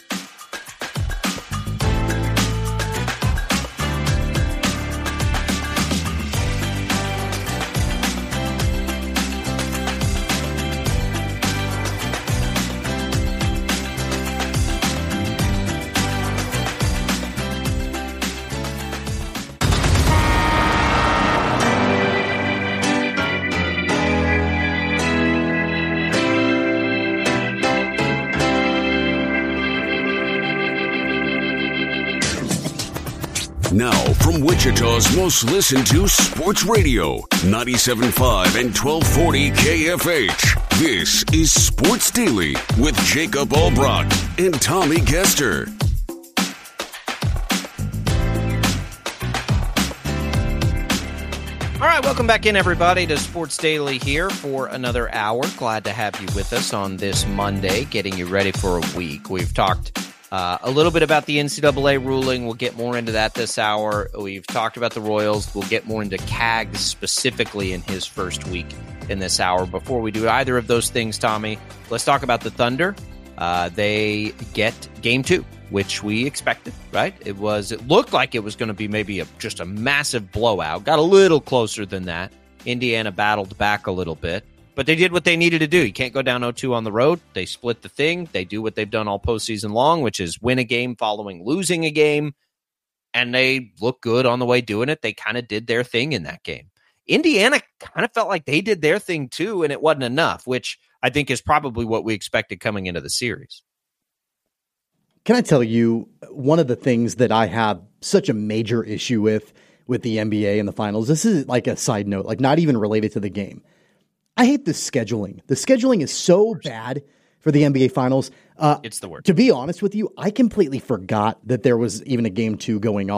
Now, from Wichita's most listened to sports radio, 97.5 and 1240 KFH. This is Sports Daily with Jacob Albrock and Tommy Kester. All right, welcome back in, everybody, to Sports Daily here for another hour. Glad to have you with us on this Monday, getting you ready for a week. We've talked a little bit about the NCAA ruling. We'll get more into that this hour. We've talked about the Royals. We'll get more into Cags specifically in his first week in this hour. Before we do either of those things, Tommy, let's talk about the Thunder. They get Game 2, which we expected, right? It looked like it was going to be maybe just a massive blowout. Got a little closer than that. Indiana battled back a little bit. But they did what they needed to do. You can't go down 0-2 on the road. They split the thing. They do what they've done all postseason long, which is win a game following losing a game. And they look good on the way doing it. They kind of did their thing in that game. Indiana kind of felt like they did their thing too, and it wasn't enough, which I think is probably what we expected coming into the series. Can I tell you, one of the things that I have such a major issue with the NBA and the finals, this is like a side note, like not even related to the game. I hate the scheduling. The scheduling is so bad for the NBA Finals. It's the worst. To be honest with you, I completely forgot that there was even a Game 2 going on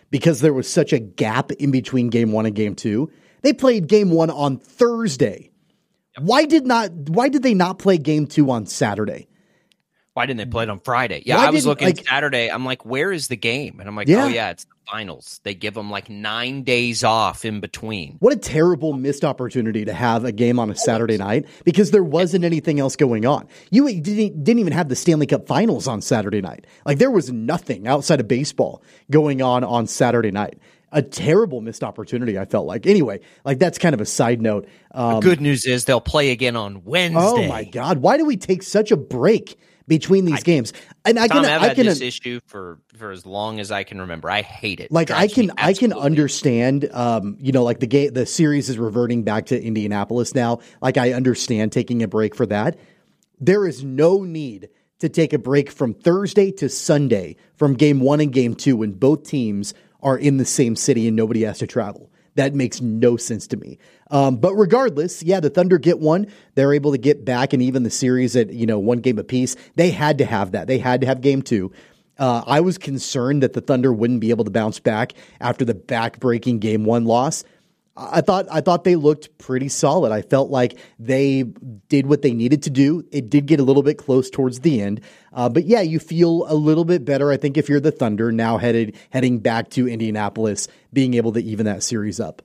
because there was such a gap in between game 1 and game 2. They played game 1 on Thursday. Why did they not play game 2 on Saturday? Why didn't they play it on Friday? Yeah, I was looking Saturday. I'm like, where is the game? And I'm like, oh, yeah, it's the finals. They give them like 9 days off in between. What a terrible missed opportunity to have a game on a Saturday night because there wasn't anything else going on. You didn't even have the Stanley Cup finals on Saturday night. Like, there was nothing outside of baseball going on Saturday night. A terrible missed opportunity, I felt like. Anyway, like, that's kind of a side note. The good news is they'll play again on Wednesday. Oh, my God. Why do we take such a break between these games? And I've had this issue for as long as I can remember. I hate it. Like, I can understand, like the series is reverting back to Indianapolis now. Like, I understand taking a break for that. There is no need to take a break from Thursday to Sunday from game 1 and game 2 when both teams are in the same city and nobody has to travel. That makes no sense to me. But regardless, yeah, the Thunder get one. They're able to get back, and even the series at 1 game apiece. They had to have that. They had to have game 2. I was concerned that the Thunder wouldn't be able to bounce back after the back-breaking game 1 loss. I thought they looked pretty solid. I felt like they did what they needed to do. It did get a little bit close towards the end. But yeah, you feel a little bit better, I think, if you're the Thunder now heading back to Indianapolis, being able to even that series up.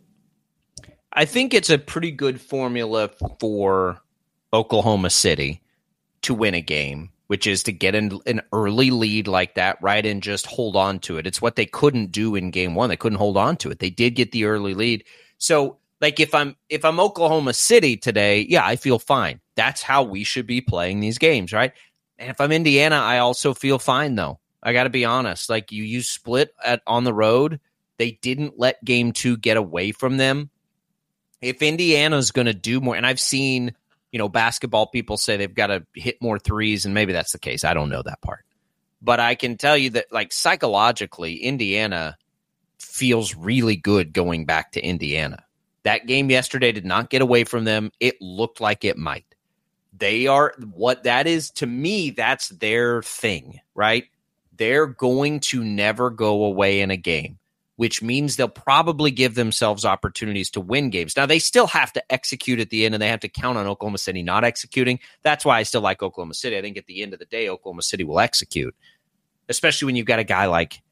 I think it's a pretty good formula for Oklahoma City to win a game, which is to get an early lead like that, right, and just hold on to it. It's what they couldn't do in game 1. They couldn't hold on to it. They did get the early lead. So, like, if I'm Oklahoma City today, yeah, I feel fine. That's how we should be playing these games, right? And if I'm Indiana, I also feel fine, though. I got to be honest. Like, you split on the road. They didn't let game 2 get away from them. If Indiana's going to do more, and I've seen, basketball people say they've got to hit more threes, and maybe that's the case. I don't know that part. But I can tell you that, like, psychologically, Indiana feels really good going back to Indiana. That game yesterday did not get away from them. It looked like it might. They are what that is to me. That's their thing, right? They're going to never go away in a game, which means they'll probably give themselves opportunities to win games. Now, they still have to execute at the end, and they have to count on Oklahoma City not executing. That's why I still like Oklahoma City. I think at the end of the day, Oklahoma City will execute, especially when you've got a guy like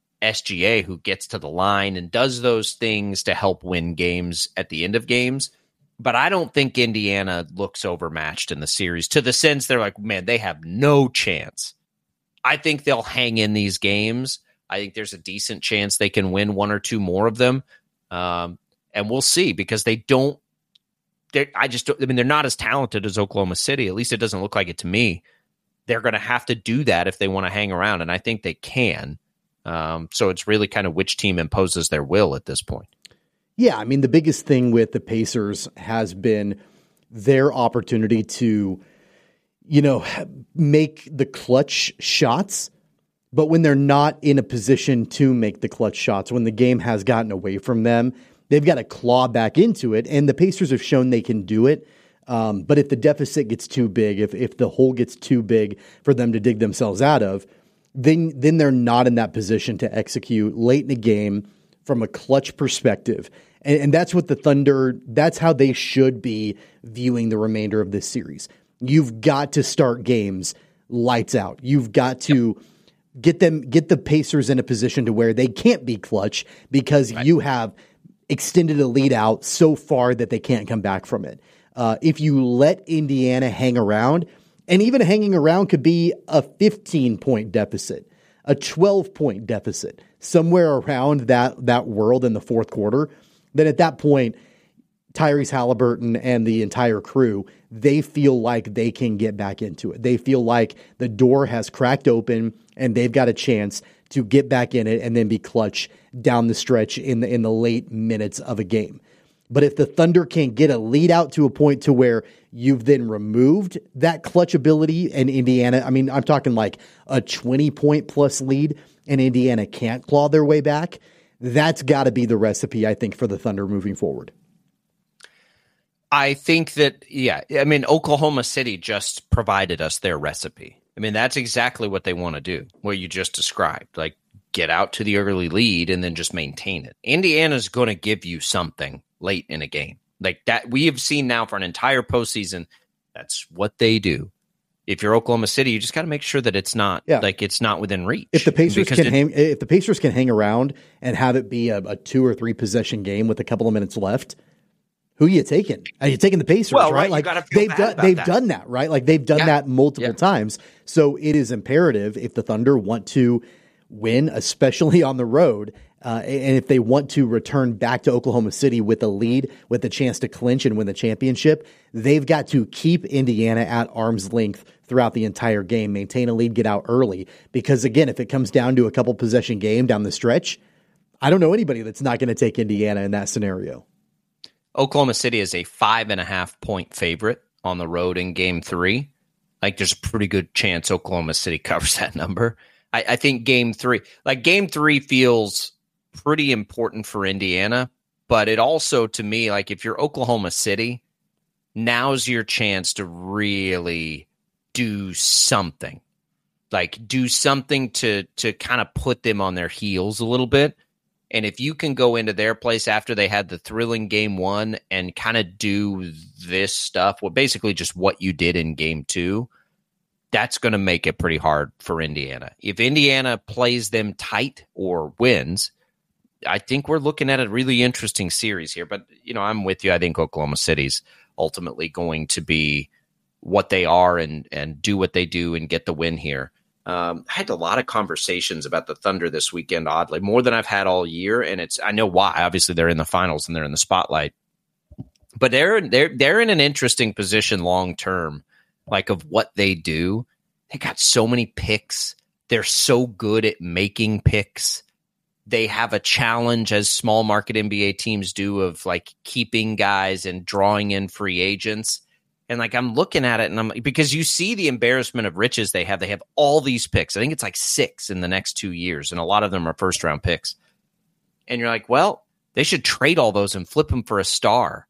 SGA who gets to the line and does those things to help win games at the end of games. But I don't think Indiana looks overmatched in the series to the sense they're like, man, they have no chance. I think they'll hang in these games. I think there's a decent chance they can win 1 or 2 more of them. And we'll see, because they're not as talented as Oklahoma City. At least it doesn't look like it to me. They're going to have to do that if they want to hang around. And I think they can. So it's really kind of which team imposes their will at this point. Yeah, I mean, the biggest thing with the Pacers has been their opportunity to, make the clutch shots. But when they're not in a position to make the clutch shots, when the game has gotten away from them, they've got to claw back into it. And the Pacers have shown they can do it. But if the deficit gets too big, if the hole gets too big for them to dig themselves out of, then they're not in that position to execute late in the game from a clutch perspective. And that's what the Thunder, that's how they should be viewing the remainder of this series. You've got to start games lights out. You've got to get the Pacers in a position to where they can't be clutch because you have extended a lead out so far that they can't come back from it. If you let Indiana hang around, and even hanging around could be a 15-point deficit, a 12-point deficit, somewhere around that world in the fourth quarter, then at that point, Tyrese Halliburton and the entire crew, they feel like they can get back into it. They feel like the door has cracked open and they've got a chance to get back in it and then be clutch down the stretch in the late minutes of a game. But if the Thunder can get a lead out to a point to where you've then removed that clutch ability and Indiana, I mean, I'm talking like a 20-point plus lead and Indiana can't claw their way back, that's got to be the recipe, I think, for the Thunder moving forward. I think that, Oklahoma City just provided us their recipe. I mean, that's exactly what they want to do, what you just described. Like, get out to the early lead and then just maintain it. Indiana's going to give you something late in a game. Like that we have seen now for an entire postseason. That's what they do. If you're Oklahoma City, you just got to make sure that it's not it's not within reach. If the Pacers can hang around and have it be a 2 or 3 possession game with a couple of minutes left, who are you taking? Are you taking the Pacers, right? Like they've done that, right? Like they've done that multiple times. So it is imperative if the Thunder want to win, especially on the road, and if they want to return back to Oklahoma City with a lead, with a chance to clinch and win the championship, they've got to keep Indiana at arm's length throughout the entire game, maintain a lead, get out early. Because again, if it comes down to a couple possession game down the stretch, I don't know anybody that's not going to take Indiana in that scenario. Oklahoma City is a 5.5 point favorite on the road in Game 3. Like there's a pretty good chance Oklahoma City covers that number. I think Game 3 feels pretty important for Indiana, but it also, to me, like if you're Oklahoma City, now's your chance to really do something. Like do something to kind of put them on their heels a little bit. And if you can go into their place after they had the thrilling Game 1 and kind of do this stuff, well, basically just what you did in Game 2, that's going to make it pretty hard for Indiana. If Indiana plays them tight or wins, I think we're looking at a really interesting series here. But, I'm with you. I think Oklahoma City's ultimately going to be what they are and do what they do and get the win here. I had a lot of conversations about the Thunder this weekend, oddly, more than I've had all year. And I know why. Obviously, they're in the finals and they're in the spotlight. But they're in an interesting position long term. Like of what they do. They got so many picks. They're so good at making picks. They have a challenge, as small market NBA teams do, of like keeping guys and drawing in free agents. And like I'm looking at it and because you see the embarrassment of riches they have. They have all these picks. I think it's like 6 in the next 2 years. And a lot of them are first round picks. And you're like, well, they should trade all those and flip them for a star.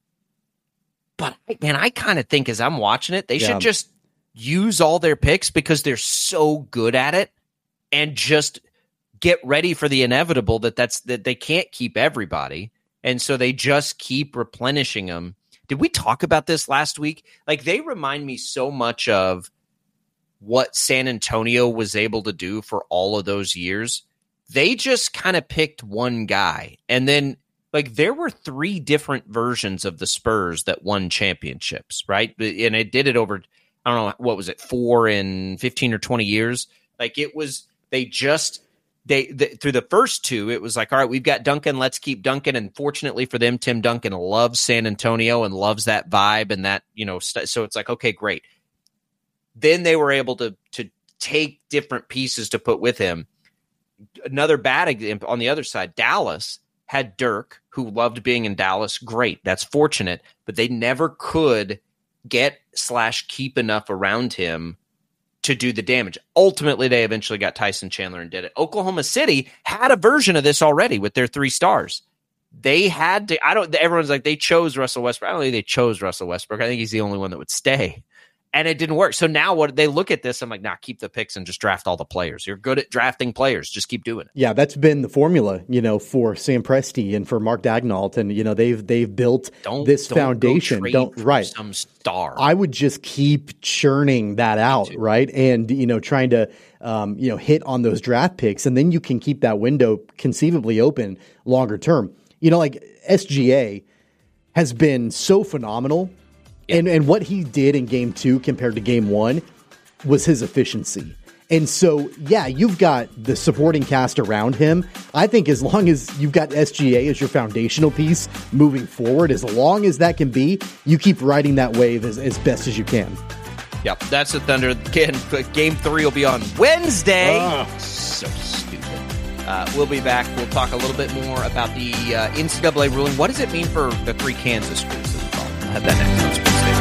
But, man, I kind of think as I'm watching it, they should just use all their picks because they're so good at it and just get ready for the inevitable that they can't keep everybody. And so they just keep replenishing them. Did we talk about this last week? Like they remind me so much of what San Antonio was able to do for all of those years. They just kind of picked one guy and then like there were 3 different versions of the Spurs that won championships, right? And it did it over, I don't know, what was it, 4 in 15 or 20 years? Like it was, they through the first 2, it was like, all right, we've got Duncan, let's keep Duncan. And fortunately for them, Tim Duncan loves San Antonio and loves that vibe and that, so it's like, okay, great. Then they were able to take different pieces to put with him. Another bad example on the other side, Dallas had Dirk, who loved being in Dallas. Great. That's fortunate. But they never could get/keep enough around him to do the damage. Ultimately, they eventually got Tyson Chandler and did it. Oklahoma City had a version of this already with their 3 stars. They had to, everyone's like, they chose Russell Westbrook. I don't think they chose Russell Westbrook. I think he's the only one that would stay. And it didn't work. So now what they look at this, I'm like, keep the picks and just draft all the players. You're good at drafting players. Just keep doing it. Yeah, that's been the formula, for Sam Presti and for Mark Daigneault. And, they've built this foundation. Some star. I would just keep churning that out, right? And, trying to, hit on those draft picks. And then you can keep that window conceivably open longer term. Like SGA has been so phenomenal. And what he did in Game 2 compared to Game 1 was his efficiency. And so, you've got the supporting cast around him. I think as long as you've got SGA as your foundational piece moving forward, as long as that can be, you keep riding that wave as best as you can. Yep, that's the Thunder. Again, Game 3 will be on Wednesday. So stupid. We'll be back. We'll talk a little bit more about the NCAA ruling. What does it mean for the 3 Kansas schools as well? We'll have that next on Sports Day.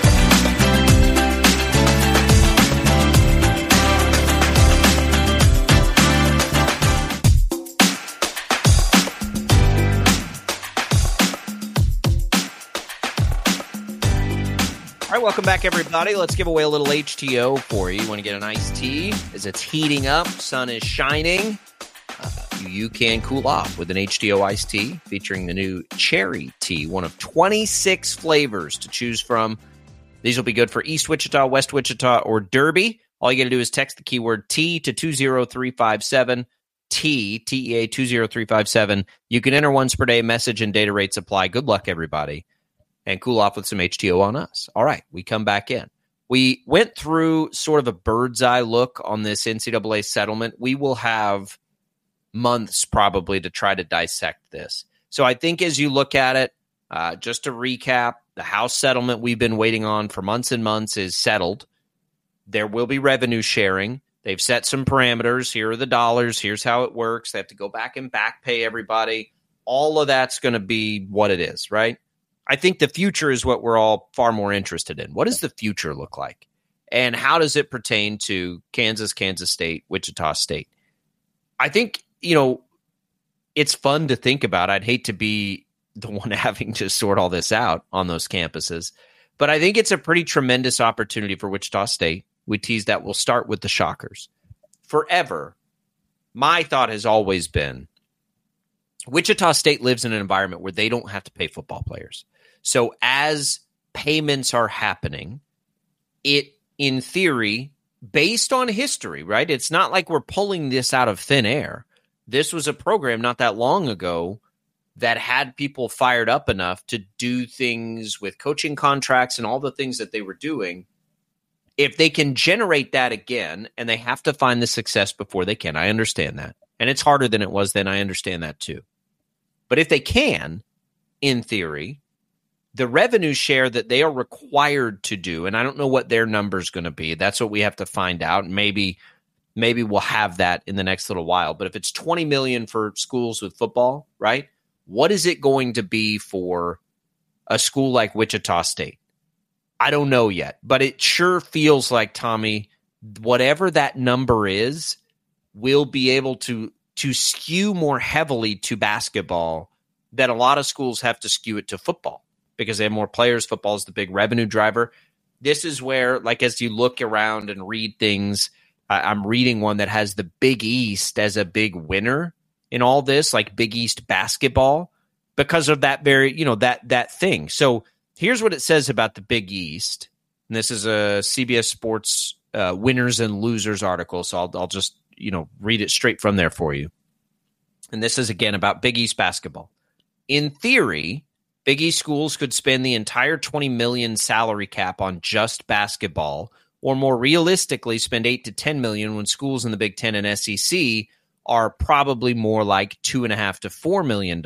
All right, welcome back, everybody. Let's give away a little HTO for you. You want to get an iced tea as it's heating up, sun is shining. you can cool off with an H2O iced tea featuring the new Cherry Tea, one of 26 flavors to choose from. These will be good for East Wichita, West Wichita, or Derby. All you got to do is text the keyword T to 20357, TEA 20357. You can enter once per day. Message and data rates apply. Good luck, everybody. And cool off with some H2O on us. All right, we come back in. We went through sort of a bird's eye look on this NCAA settlement. We will have months probably to try to dissect this. So I think as you look at it, just to recap, the House settlement we've been waiting on for months and months is settled. There will be revenue sharing. They've set some parameters. Here are the dollars. Here's how it works. They have to go back and back pay everybody. All of that's going to be what it is, right? I think the future is what we're all far more interested in. What does the future look like? And how does it pertain to Kansas, Kansas State, Wichita State? I think, it's fun to think about. I'd hate to be the one having to sort all this out on those campuses. But I think it's a pretty tremendous opportunity for Wichita State. We teased that we'll start with the Shockers. Forever, my thought has always been Wichita State lives in an environment where they don't have to pay football players. So as payments are happening, it, in theory, based on history, right? It's not like we're pulling this out of thin air. This was a program not that long ago that had people fired up enough to do things with coaching contracts and all the things that they were doing. If they can generate that again, and they have to find the success before they can, I understand that. And it's harder than it was then. I understand that too. But if they can, in theory, the revenue share that they are required to do, and I don't know what their number is going to be. That's what we have to find out. Maybe we'll have that in the next little while. But if it's $20 million for schools with football, right? What is it going to be for a school like Wichita State? I don't know yet, but it sure feels like, Tommy, whatever that number is, will be able to skew more heavily to basketball than a lot of schools have to skew it to football because they have more players. Football is the big revenue driver. This is where, like, as you look around and read things, I'm reading one that has the Big East as a big winner in all this, like Big East basketball, because of that very, that thing. So here's what it says about the Big East. And this is a CBS Sports winners and losers article. So I'll just, read it straight from there for you. And this is, again, about Big East basketball. In theory, Big East schools could spend the entire $20 million salary cap on just basketball, or more realistically, spend $8 to $10 million when schools in the Big Ten and SEC are probably more like $2.5 to $4 million.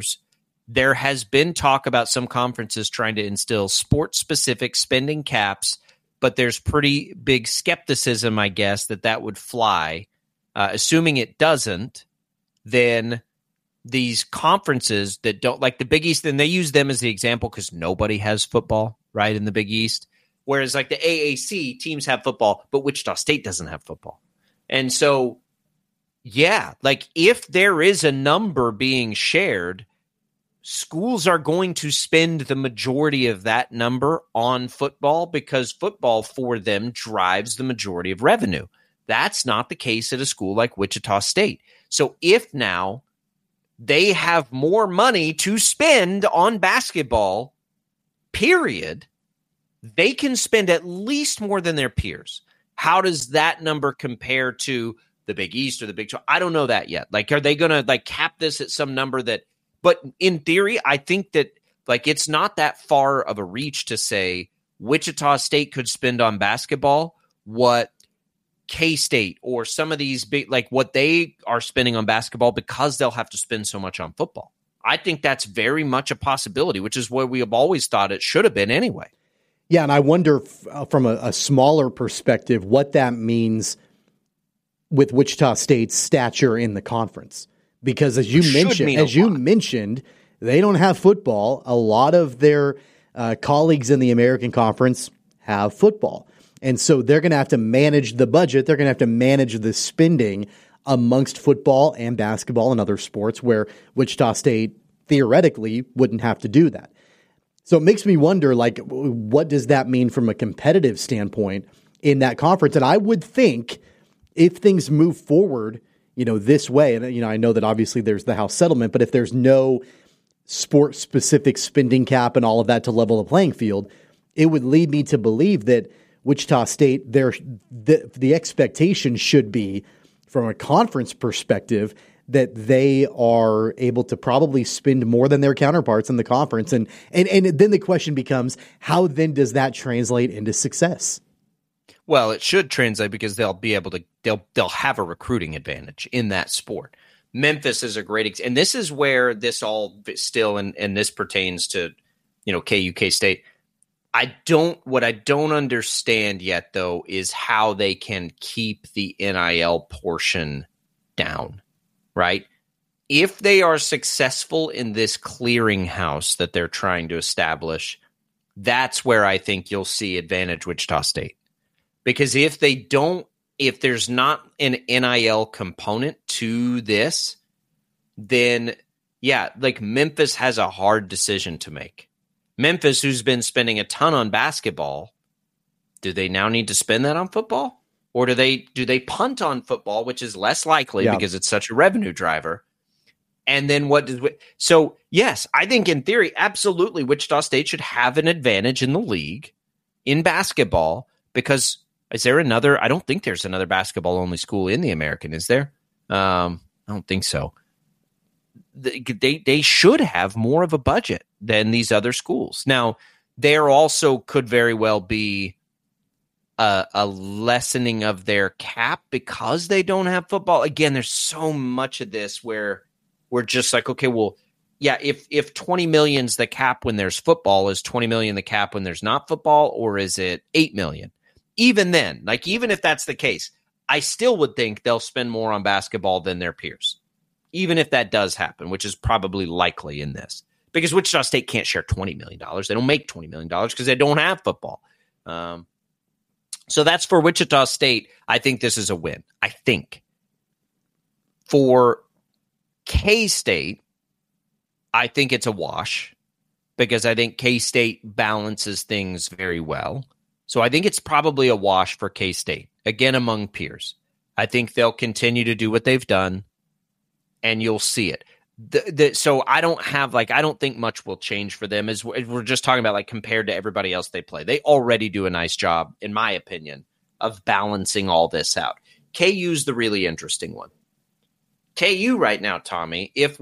There has been talk about some conferences trying to instill sport-specific spending caps, but there's pretty big skepticism, I guess, that would fly. Assuming it doesn't, then these conferences that don't, like the Big East, and they use them as the example because nobody has football, right, in the Big East. Whereas like the AAC, teams have football, but Wichita State doesn't have football. And so, yeah, like if there is a number being shared, schools are going to spend the majority of that number on football because football for them drives the majority of revenue. That's not the case at a school like Wichita State. So if now they have more money to spend on basketball, period, they can spend at least more than their peers. How does that number compare to the Big East or the Big 12? I don't know that yet. Like, are they going to like cap this at some number that, but in theory, I think that like it's not that far of a reach to say Wichita State could spend on basketball what K-State or some of these big, like what they are spending on basketball because they'll have to spend so much on football. I think that's very much a possibility, which is what we have always thought it should have been anyway. Yeah, and I wonder from a smaller perspective what that means with Wichita State's stature in the conference. Because as you mentioned, they don't have football. A lot of their colleagues in the American Conference have football. And so they're going to have to manage the budget. They're going to have to manage the spending amongst football and basketball and other sports where Wichita State theoretically wouldn't have to do that. So it makes me wonder, like, what does that mean from a competitive standpoint in that conference? And I would think if things move forward this way, and I know that obviously there's the House settlement, but if there's no sport-specific spending cap and all of that to level the playing field, it would lead me to believe that Wichita State, the expectation should be, from a conference perspective, that they are able to probably spend more than their counterparts in the conference. And then the question becomes, how then does that translate into success? Well, it should translate because they'll be able to, they'll have a recruiting advantage in that sport. Memphis is a great example. And this is where this all still, and this pertains to, KU, K-State. What I don't understand yet, though, is how they can keep the NIL portion down, right? If they are successful in this clearinghouse that they're trying to establish, that's where I think you'll see advantage Wichita State. Because if there's not an NIL component to this, then, Memphis has a hard decision to make. Memphis, who's been spending a ton on basketball, do they now need to spend that on football? Or do they punt on football, which is less likely because it's such a revenue driver? And then so yes, I think in theory, absolutely, Wichita State should have an advantage in the league in basketball, because I don't think there's another basketball only school in the American, is there? I don't think so. They should have more of a budget than these other schools. Now, there also could very well be a lessening of their cap because they don't have football. Again, there's so much of this where we're just like, okay, well, yeah, if 20 million's the cap when there's football, is 20 million the cap when there's not football, or is it 8 million? Even then, even if that's the case, I still would think they'll spend more on basketball than their peers. Even if that does happen, which is probably likely in this, because Wichita State can't share $20 million. They don't make $20 million because they don't have football. So that's for Wichita State. I think this is a win. I think. For K-State, I think it's a wash, because I think K-State balances things very well. So I think it's probably a wash for K-State, again, among peers. I think they'll continue to do what they've done, and you'll see it. So I don't think much will change for them, as we're just talking about, compared to everybody else they play. They already do a nice job, in my opinion, of balancing all this out. KU's the really interesting one. KU right now, Tommy, if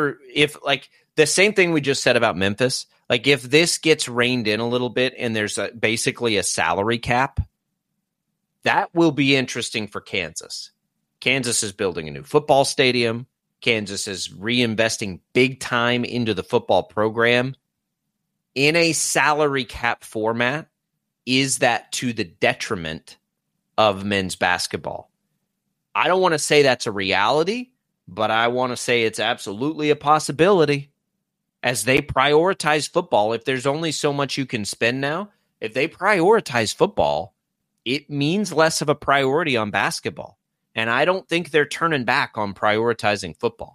the same thing we just said about Memphis, if this gets reined in a little bit and there's basically a salary cap, that will be interesting for Kansas. Kansas is building a new football stadium. Kansas is reinvesting big time into the football program. In a salary cap format, is that to the detriment of men's basketball? I don't want to say that's a reality, but I want to say it's absolutely a possibility. As they prioritize football, if there's only so much you can spend now, if they prioritize football, it means less of a priority on basketball. And I don't think they're turning back on prioritizing football.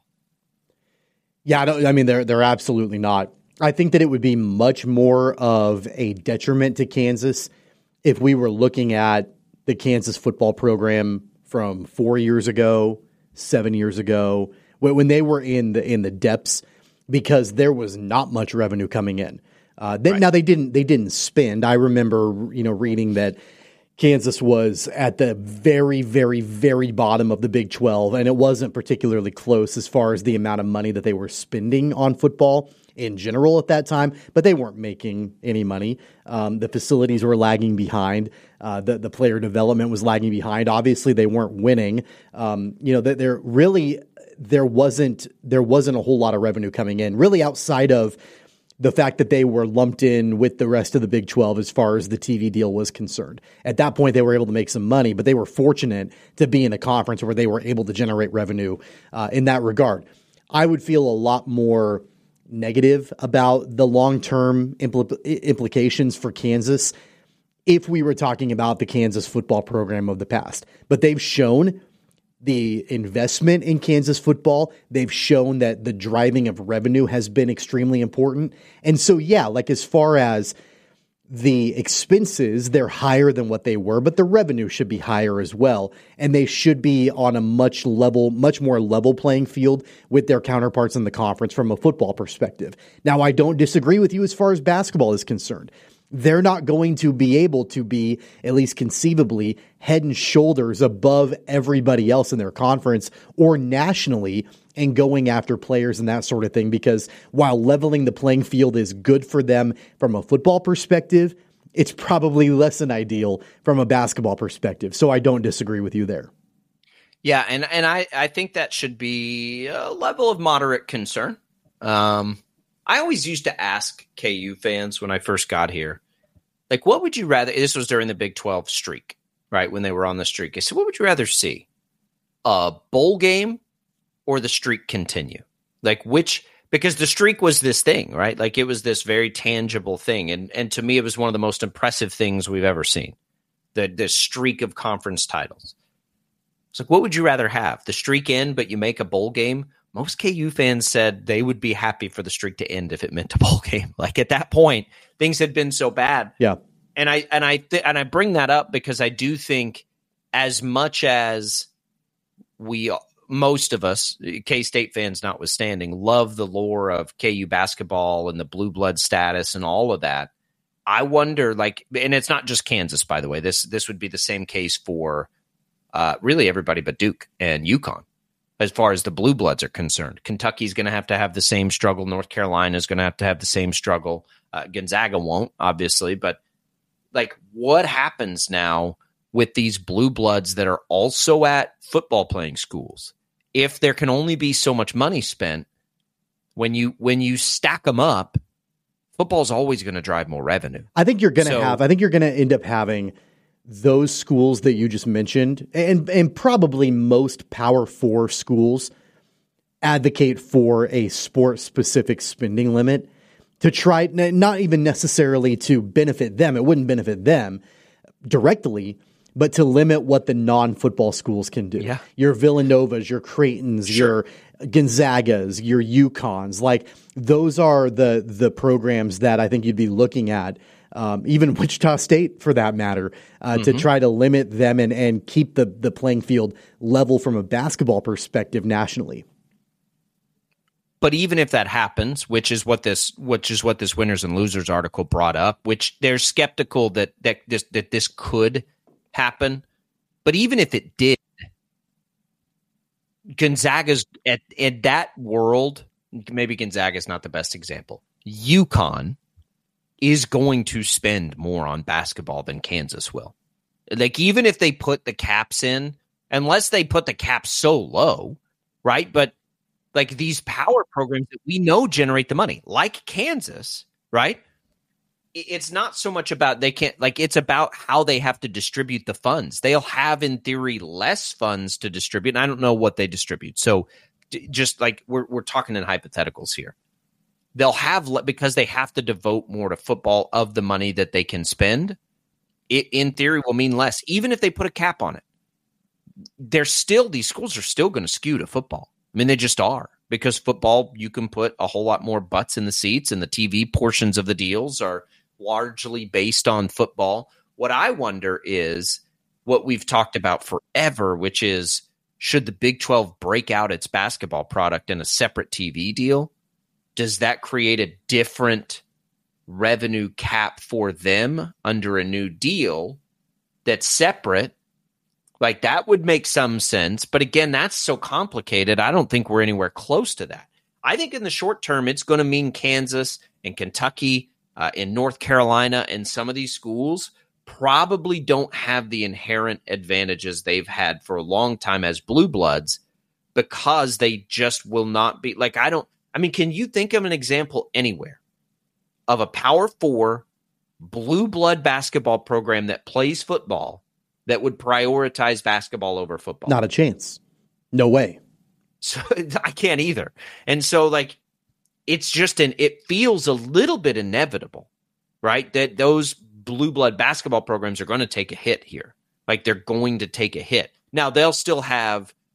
Yeah, they're absolutely not. I think that it would be much more of a detriment to Kansas if we were looking at the Kansas football program from 4 years ago, 7 years ago, when they were in the depths, because there was not much revenue coming in. Right. Now they didn't spend. I remember reading that Kansas was at the very, very, very bottom of the Big 12, and it wasn't particularly close as far as the amount of money that they were spending on football in general at that time, but they weren't making any money. The facilities were lagging behind. The player development was lagging behind. Obviously, they weren't winning. There wasn't a whole lot of revenue coming in, really, outside of the fact that they were lumped in with the rest of the Big 12 as far as the TV deal was concerned. At that point, they were able to make some money, but they were fortunate to be in a conference where they were able to generate revenue in that regard. I would feel a lot more negative about the long-term implications for Kansas if we were talking about the Kansas football program of the past. But they've shown the investment in Kansas football. They've shown that the driving of revenue has been extremely important. And so, as far as the expenses, they're higher than what they were, but the revenue should be higher as well. And they should be on a much more level playing field with their counterparts in the conference from a football perspective. Now, I don't disagree with you as far as basketball is concerned. They're not going to be able to be, at least conceivably, head and shoulders above everybody else in their conference or nationally and going after players and that sort of thing, because while leveling the playing field is good for them from a football perspective, it's probably less than ideal from a basketball perspective. So I don't disagree with you there. Yeah, and I think that should be a level of moderate concern. I always used to ask KU fans when I first got here, like, what would you rather? This was during the Big 12 streak, right? When they were on the streak. I said, what would you rather see? A bowl game or the streak continue? Like, which, because the streak was this thing, right? Like, it was this very tangible thing. And to me, it was one of the most impressive things we've ever seen. The streak of conference titles. It's like, what would you rather have? The streak end, but you make a bowl game? Most KU fans said they would be happy for the streak to end if it meant a bowl game. Like, at that point, things had been so bad. Yeah. And I bring that up because I do think, as much as most of us, K-State fans notwithstanding, love the lore of KU basketball and the blue blood status and all of that, I wonder, like, and it's not just Kansas, by the way. This would be the same case for really everybody but Duke and UConn. As far as the blue bloods are concerned, Kentucky's going to have the same struggle. North Carolina is going to have the same struggle. Gonzaga won't, obviously, but like, what happens now with these blue bloods that are also at football playing schools? If there can only be so much money spent, when you stack them up, football's always going to drive more revenue. I think you're going to end up having those schools that you just mentioned, and probably most Power 4 schools, advocate for a sport-specific spending limit to try, not even necessarily to benefit them. It wouldn't benefit them directly, but to limit what the non-football schools can do. Yeah. Your Villanovas, your Creightons, Sure. your Gonzagas, your UConns, like, those are the programs that I think you'd be looking at. Even Wichita State, for that matter, to try to limit them and keep the playing field level from a basketball perspective nationally. But even if that happens, which is what this winners and losers article brought up, which they're skeptical that this could happen. But even if it did, Gonzaga's in that world, maybe Gonzaga's not the best example. UConn is going to spend more on basketball than Kansas will. Like, even if they put the caps in, unless they put the caps so low, right? But like, these power programs that we know generate the money, like Kansas, right? It's not so much about it's about how they have to distribute the funds. They'll have, in theory, less funds to distribute. And I don't know what they distribute. So just like we're talking in hypotheticals here. They'll have, because they have to devote more to football of the money that they can spend, it in theory will mean less. Even if they put a cap on it, these schools are still going to skew to football. I mean, they just are, because football, you can put a whole lot more butts in the seats, and the TV portions of the deals are largely based on football. What I wonder is what we've talked about forever, which is, should the Big 12 break out its basketball product in a separate TV deal? Does that create a different revenue cap for them under a new deal that's separate? Like, that would make some sense. But again, that's so complicated. I don't think we're anywhere close to that. I think in the short term, it's going to mean Kansas and Kentucky and North Carolina and some of these schools probably don't have the inherent advantages they've had for a long time as blue bloods, because they just will not be like, can you think of an example anywhere of a Power 4 blue blood basketball program that plays football that would prioritize basketball over football? Not a chance. No way. So I can't either. And so, like, it's just it feels a little bit inevitable, right? That those blue blood basketball programs are going to take a hit here. Like, they're going to take a hit. Now, they'll still have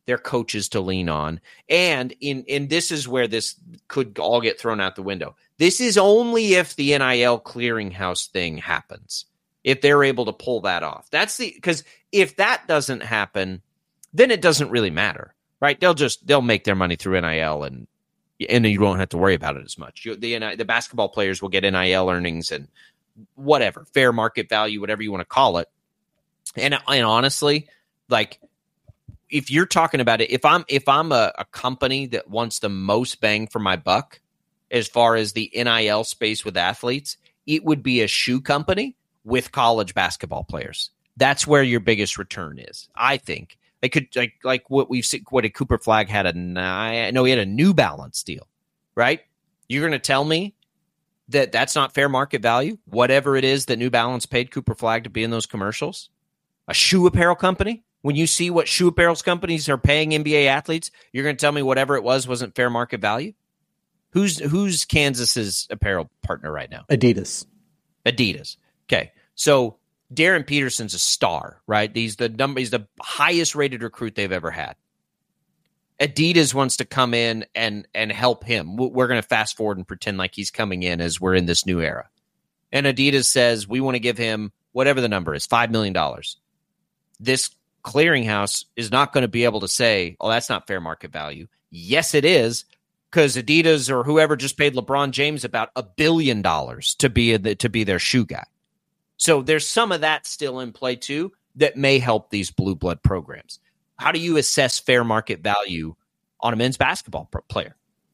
their coaches to lean on. And this is where this could all get thrown out the window. This is only if the NIL clearinghouse thing happens, if they're able to pull that off. Because if that doesn't happen, then it doesn't really matter, right? They'll make their money through NIL and you won't have to worry about it as much. The basketball players will get NIL earnings and whatever, fair market value, whatever you want to call it. And honestly, like, if you're talking about it, if I'm a company that wants the most bang for my buck as far as the NIL space with athletes, it would be a shoe company with college basketball players. That's where your biggest return is, I think. They could like what we've seen. What did Cooper Flagg had he had a New Balance deal, right? You're going to tell me that that's not fair market value? Whatever it is that New Balance paid Cooper Flagg to be in those commercials, a shoe apparel company. When you see what shoe apparel companies are paying NBA athletes, you're going to tell me whatever it wasn't fair market value? Who's Kansas's apparel partner right now? Adidas. Okay, so Darren Peterson's a star, right? He's the highest rated recruit they've ever had. Adidas wants to come in and help him. We're going to fast forward and pretend like he's coming in as we're in this new era. And Adidas says, we want to give him whatever the number is, $5 million. This clearinghouse is not going to be able to say, oh, that's not fair market value. Yes, it is, because Adidas or whoever just paid LeBron James about $1 billion to be their shoe guy. So there's some of that still in play too that may help these blue blood programs. How do you assess fair market value on a men's basketball player?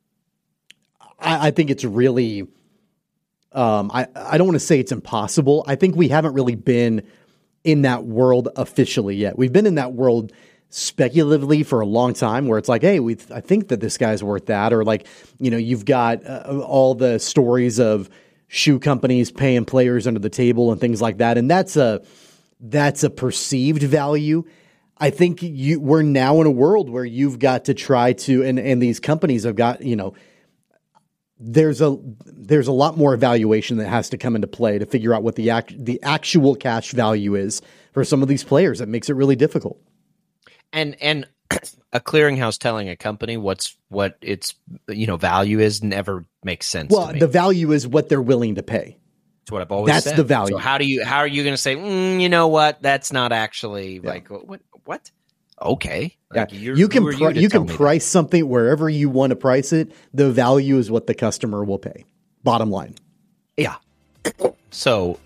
I think it's really, I don't want to say it's impossible. I think we haven't really been in that world officially yet. We've been in that world speculatively for a long time where it's like, hey, I think that this guy's worth that. Or like, you've got all the stories of shoe companies paying players under the table and things like that. And that's a perceived value. I think we're now in a world where you've got to try to, and these companies have got, there's a lot more evaluation that has to come into play to figure out what the actual cash value is for some of these players. That makes it really difficult. And a clearinghouse telling a company what its value is never makes sense. Well, to me. The value is what they're willing to pay. That's what I've always said. That's the value. So how are you going to say, you know what? That's not actually like what? Okay. Like, you can price something wherever you want to price it. The value is what the customer will pay. Bottom line. Yeah. So,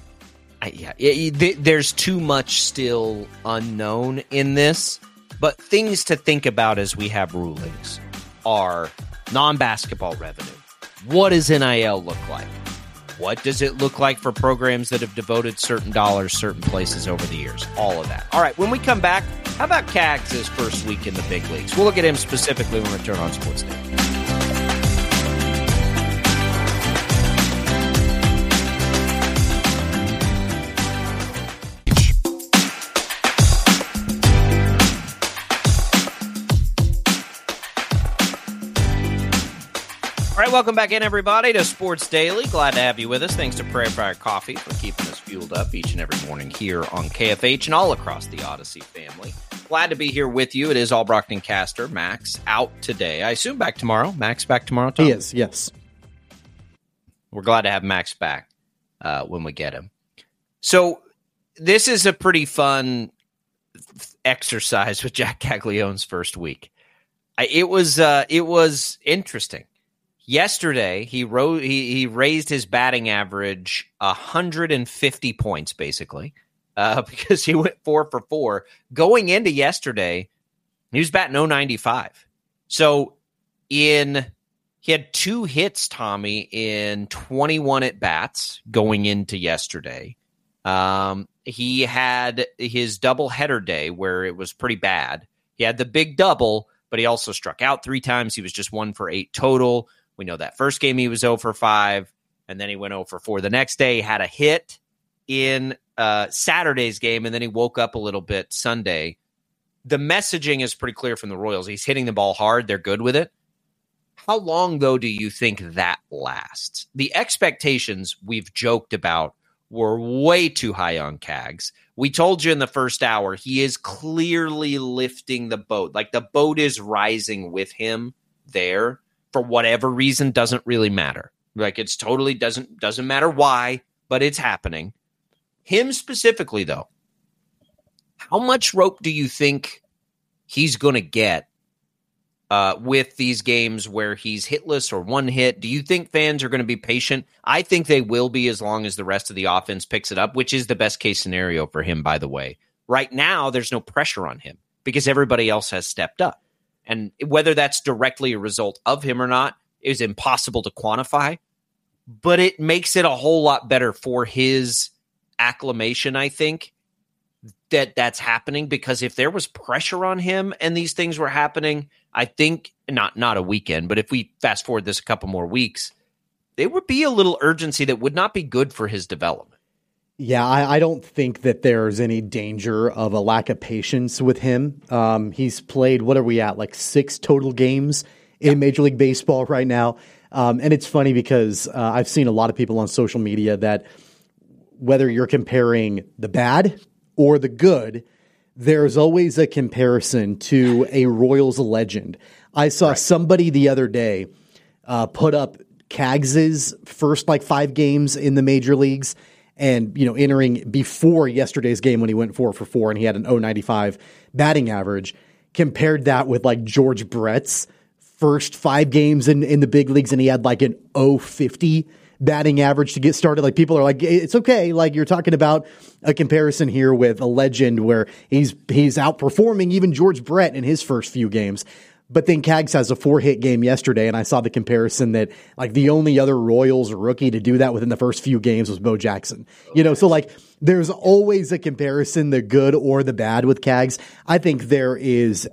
there's too much still unknown in this, but things to think about as we have rulings are non-basketball revenue. What does NIL look like? What does it look like for programs that have devoted certain dollars, certain places over the years? All of that. All right, when we come back, how about Cags' first week in the big leagues? We'll look at him specifically when we return on Sports Day. All right, welcome back in, everybody, to Sports Daily. Glad to have you with us. Thanks to Prairie Fire Coffee for keeping us fueled up each and every morning here on KFH and all across the Odyssey family. Glad to be here with you. It is All Brockton Caster. Max out today. I assume back tomorrow. Max back tomorrow, Tom? He is, yes. We're glad to have Max back when we get him. So this is a pretty fun exercise with Jack Caglione's first week. It was interesting. Yesterday, he raised his batting average 150 points, basically, because he went 4 for 4. Going into yesterday, he was batting .095. So he had 2 hits, Tommy, in 21 at-bats going into yesterday. He had his doubleheader day where it was pretty bad. He had the big double, but he also struck out 3 times. He was just 1 for 8 total. We know that first game he was 0 for 5, and then he went 0 for 4. The next day he had a hit in Saturday's game, and then he woke up a little bit Sunday. The messaging is pretty clear from the Royals. He's hitting the ball hard. They're good with it. How long, though, do you think that lasts? The expectations we've joked about were way too high on Cags. We told you in the first hour, he is clearly lifting the boat. Like the boat is rising with him there for whatever reason, doesn't really matter. Like it's totally doesn't matter why, but it's happening. Him specifically though, how much rope do you think he's going to get with these games where he's hitless or one hit? Do you think fans are going to be patient? I think they will be as long as the rest of the offense picks it up, which is the best case scenario for him, by the way. Right now, there's no pressure on him because everybody else has stepped up. And whether that's directly a result of him or not is impossible to quantify, but it makes it a whole lot better for his acclimation, I think, that's happening, because if there was pressure on him and these things were happening, I think not a weekend, but if we fast forward this a couple more weeks, there would be a little urgency that would not be good for his development. Yeah, I don't think that there's any danger of a lack of patience with him. He's played, what are we at, like 6 total games in Major League Baseball right now. And it's funny because I've seen a lot of people on social media that whether you're comparing the bad or the good, there's always a comparison to a Royals legend. I saw somebody the other day put up Cags's first 5 games in the major leagues, and entering before yesterday's game when he went 4 for 4 and he had an .095 batting average, compared that with George Brett's first 5 games in the big leagues, and he had an .050 batting average to get started. People are like, it's okay. You're talking about a comparison here with a legend where he's outperforming even George Brett in his first few games. But then Cags has a 4-hit game yesterday, and I saw the comparison that the only other Royals rookie to do that within the first few games was Bo Jackson. So there's always a comparison, the good or the bad with Cags. I think there is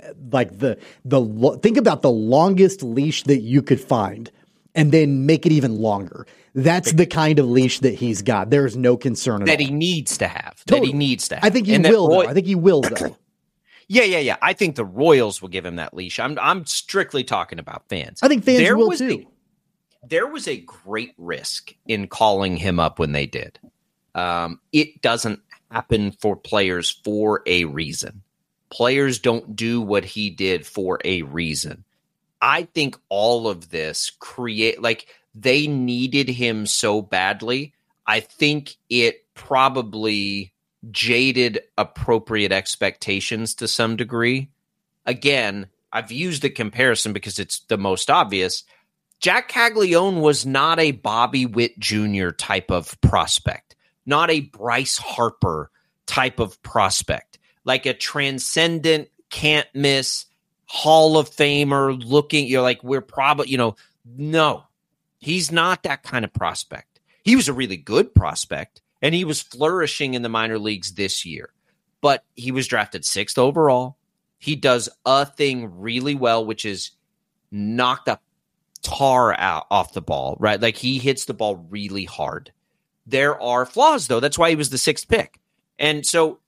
think about the longest leash that you could find and then make it even longer. That's the kind of leash that he's got. There's no concern at all. That he needs to have. Totally. That he needs to have. I think he will, though. I think he will, though. Yeah. I think the Royals will give him that leash. I'm strictly talking about fans. I think fans will, too. There was a great risk in calling him up when they did. It doesn't happen for players for a reason. Players don't do what he did for a reason. I think all of this they needed him so badly. I think it probably jaded appropriate expectations to some degree. Again, I've used the comparison because it's the most obvious. Jack Caglione was not a Bobby Witt Jr. type of prospect, not a Bryce Harper type of prospect, like a transcendent, can't miss, Hall of Famer looking, we're probably, no, he's not that kind of prospect. He was a really good prospect, and he was flourishing in the minor leagues this year, but he was drafted 6th overall. He does a thing really well, which is knock the tar out off the ball, right? He hits the ball really hard. There are flaws, though. That's why he was the 6th pick. And so,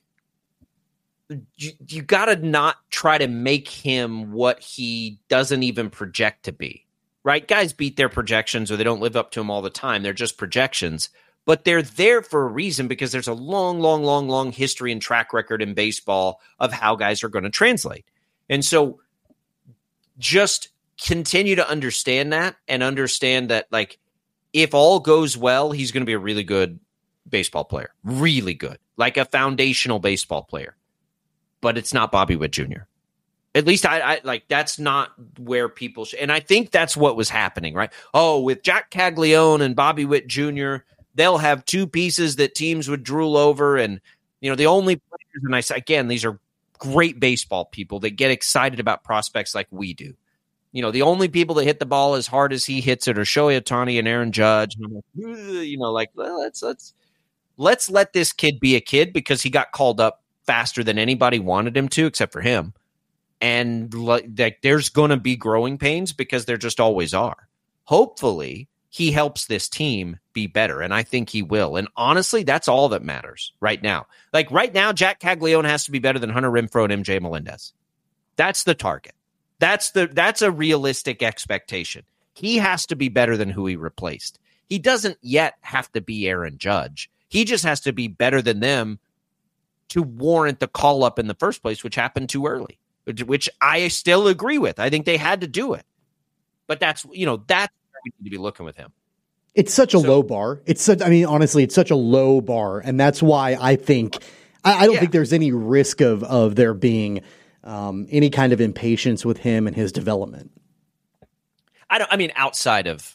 you got to not try to make him what he doesn't even project to be, right? Guys beat their projections, or they don't live up to them all the time. They're just projections, but they're there for a reason, because there's a long history and track record in baseball of how guys are going to translate. And so just continue to understand that, and understand that, if all goes well, he's going to be a really good baseball player, really good, a foundational baseball player. But it's not Bobby Witt Jr. At least I that's not where people and I think that's what was happening, right? Oh, with Jack Caglione and Bobby Witt Jr., they'll have 2 pieces that teams would drool over, and the only players, and I say again, these are great baseball people that get excited about prospects like we do. The only people that hit the ball as hard as he hits it are Shohei Ohtani and Aaron Judge. And I'm well, let's let this kid be a kid, because he got called up faster than anybody wanted him to, except for him. And there's going to be growing pains, because there just always are. Hopefully he helps this team be better, and I think he will. And honestly, that's all that matters right now. Right now, Jack Caglione has to be better than Hunter Renfroe and MJ Melendez. That's the target. That's a realistic expectation. He has to be better than who he replaced. He doesn't yet have to be Aaron Judge. He just has to be better than them to warrant the call up in the first place, which happened too early, which I still agree with. I think they had to do it. But that's where we need to be looking with him. It's such a low bar. Honestly, it's such a low bar. And that's why I think, I don't think there's any risk of there being any kind of impatience with him and his development. Outside of,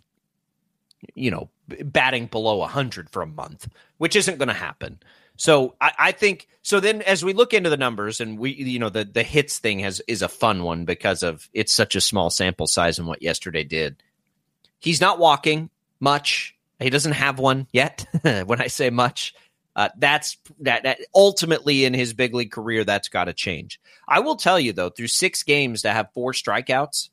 batting below 100 for a month, which isn't going to happen. So I think, so then as we look into the numbers and the hits thing is a fun one because of it's such a small sample size and what yesterday did. He's not walking much. He doesn't have one yet. When I say much, that ultimately in his big league career, that's got to change. I will tell you though, through 6 games to have 4 strikeouts,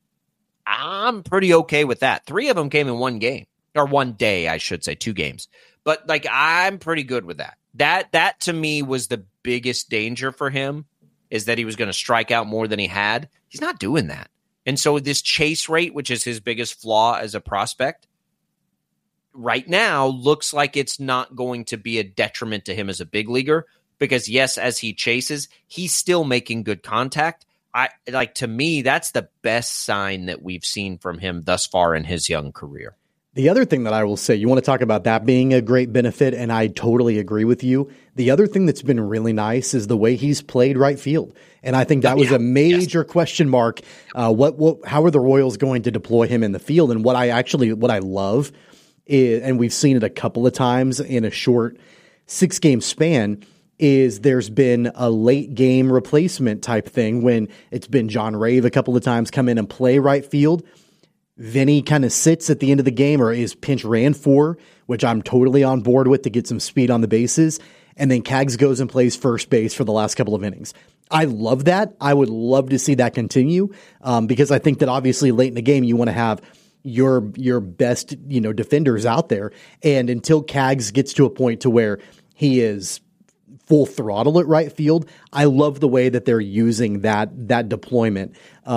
I'm pretty okay with that. 3 of them came in one game or one day, I should say 2 games, but I'm pretty good with that. That to me was the biggest danger for him, is that he was going to strike out more than he had. He's not doing that. And so this chase rate, which is his biggest flaw as a prospect, right now looks like it's not going to be a detriment to him as a big leaguer, because yes, as he chases, he's still making good contact. To me, that's the best sign that we've seen from him thus far in his young career. The other thing that I will say, you want to talk about that being a great benefit, and I totally agree with you. The other thing that's been really nice is the way he's played right field. And I think that was a major question mark. How are the Royals going to deploy him in the field? And what I love is, and we've seen it a couple of times in a short 6-game span, is there's been a late game replacement type thing when it's been John Rave a couple of times come in and play right field. Vinny kind of sits at the end of the game or is pinch ran for, which I'm totally on board with to get some speed on the bases. And then Kaggs goes and plays first base for the last couple of innings. I love that. I would love to see that continue because I think that obviously late in the game you want to have your best defenders out there. And until Kaggs gets to a point to where he is full throttle at right field, I love the way that they're using that deployment.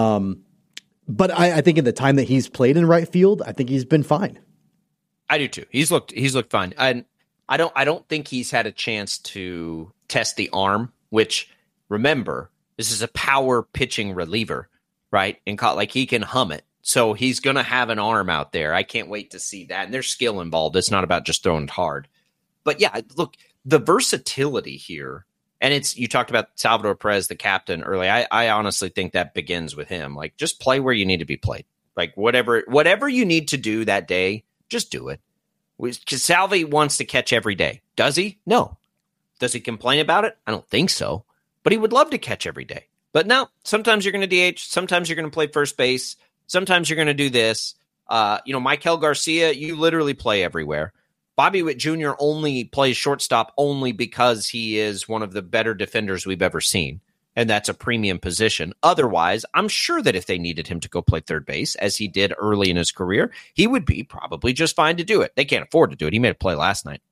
But I think in the time that he's played in right field, I think he's been fine. I do too. He's looked fine. And I don't think he's had a chance to test the arm, which, remember, this is a power pitching reliever, right? And he can hum it. So he's going to have an arm out there. I can't wait to see that. And there's skill involved. It's not about just throwing it hard. But yeah, look, the versatility here. And you talked about Salvador Perez, the captain, earlier. I honestly think that begins with him. Just play where you need to be played. Whatever you need to do that day, just do it. Because Salvi wants to catch every day. Does he? No. Does he complain about it? I don't think so. But he would love to catch every day. But no, sometimes you're going to DH. Sometimes you're going to play first base. Sometimes you're going to do this. Maikel Garcia, you literally play everywhere. Bobby Witt Jr. only plays shortstop only because he is one of the better defenders we've ever seen, and that's a premium position. Otherwise, I'm sure that if they needed him to go play third base, as he did early in his career, he would be probably just fine to do it. They can't afford to do it. He made a play last night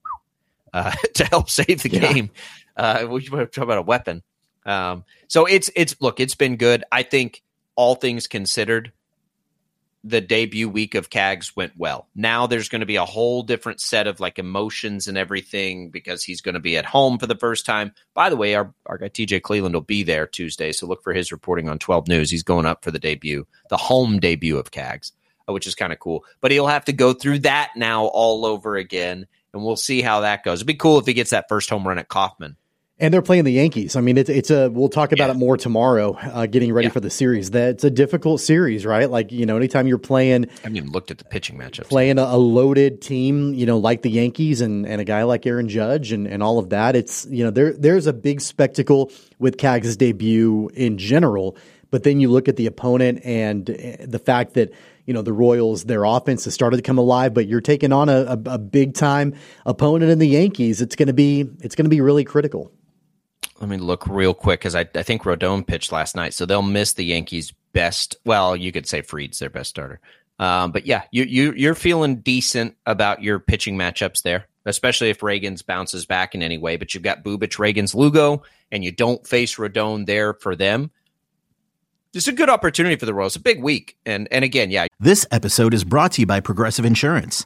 to help save the game. We talk about a weapon. So it's been good. I think all things considered, the debut week of Kaggs went well. Now there's going to be a whole different set of emotions and everything because he's going to be at home for the first time. By the way, our guy TJ Cleveland will be there Tuesday, so look for his reporting on 12 News. He's going up for the home debut of Kaggs, which is kind of cool. But he'll have to go through that now all over again, and we'll see how that goes. It'd be cool if he gets that first home run at Kauffman. And they're playing the Yankees. We'll talk about it more tomorrow, getting ready for the series. It's a difficult series, right? Anytime you're playing. I haven't even looked at the pitching matchups. Playing a loaded team, like the Yankees and a guy like Aaron Judge and all of that. It's, there's a big spectacle with Kaggs' debut in general. But then you look at the opponent and the fact that, the Royals, their offense has started to come alive, but you're taking on a big time opponent in the Yankees. It's going to be really critical. Let me look real quick because I think Rodon pitched last night, so they'll miss the Yankees' best. Well, you could say Fried's their best starter, but yeah, you're feeling decent about your pitching matchups there, especially if Ragans bounces back in any way. But you've got Bubic, Ragans, Lugo, and you don't face Rodon there for them. It's a good opportunity for the Royals. A big week, and again, yeah. This episode is brought to you by Progressive Insurance.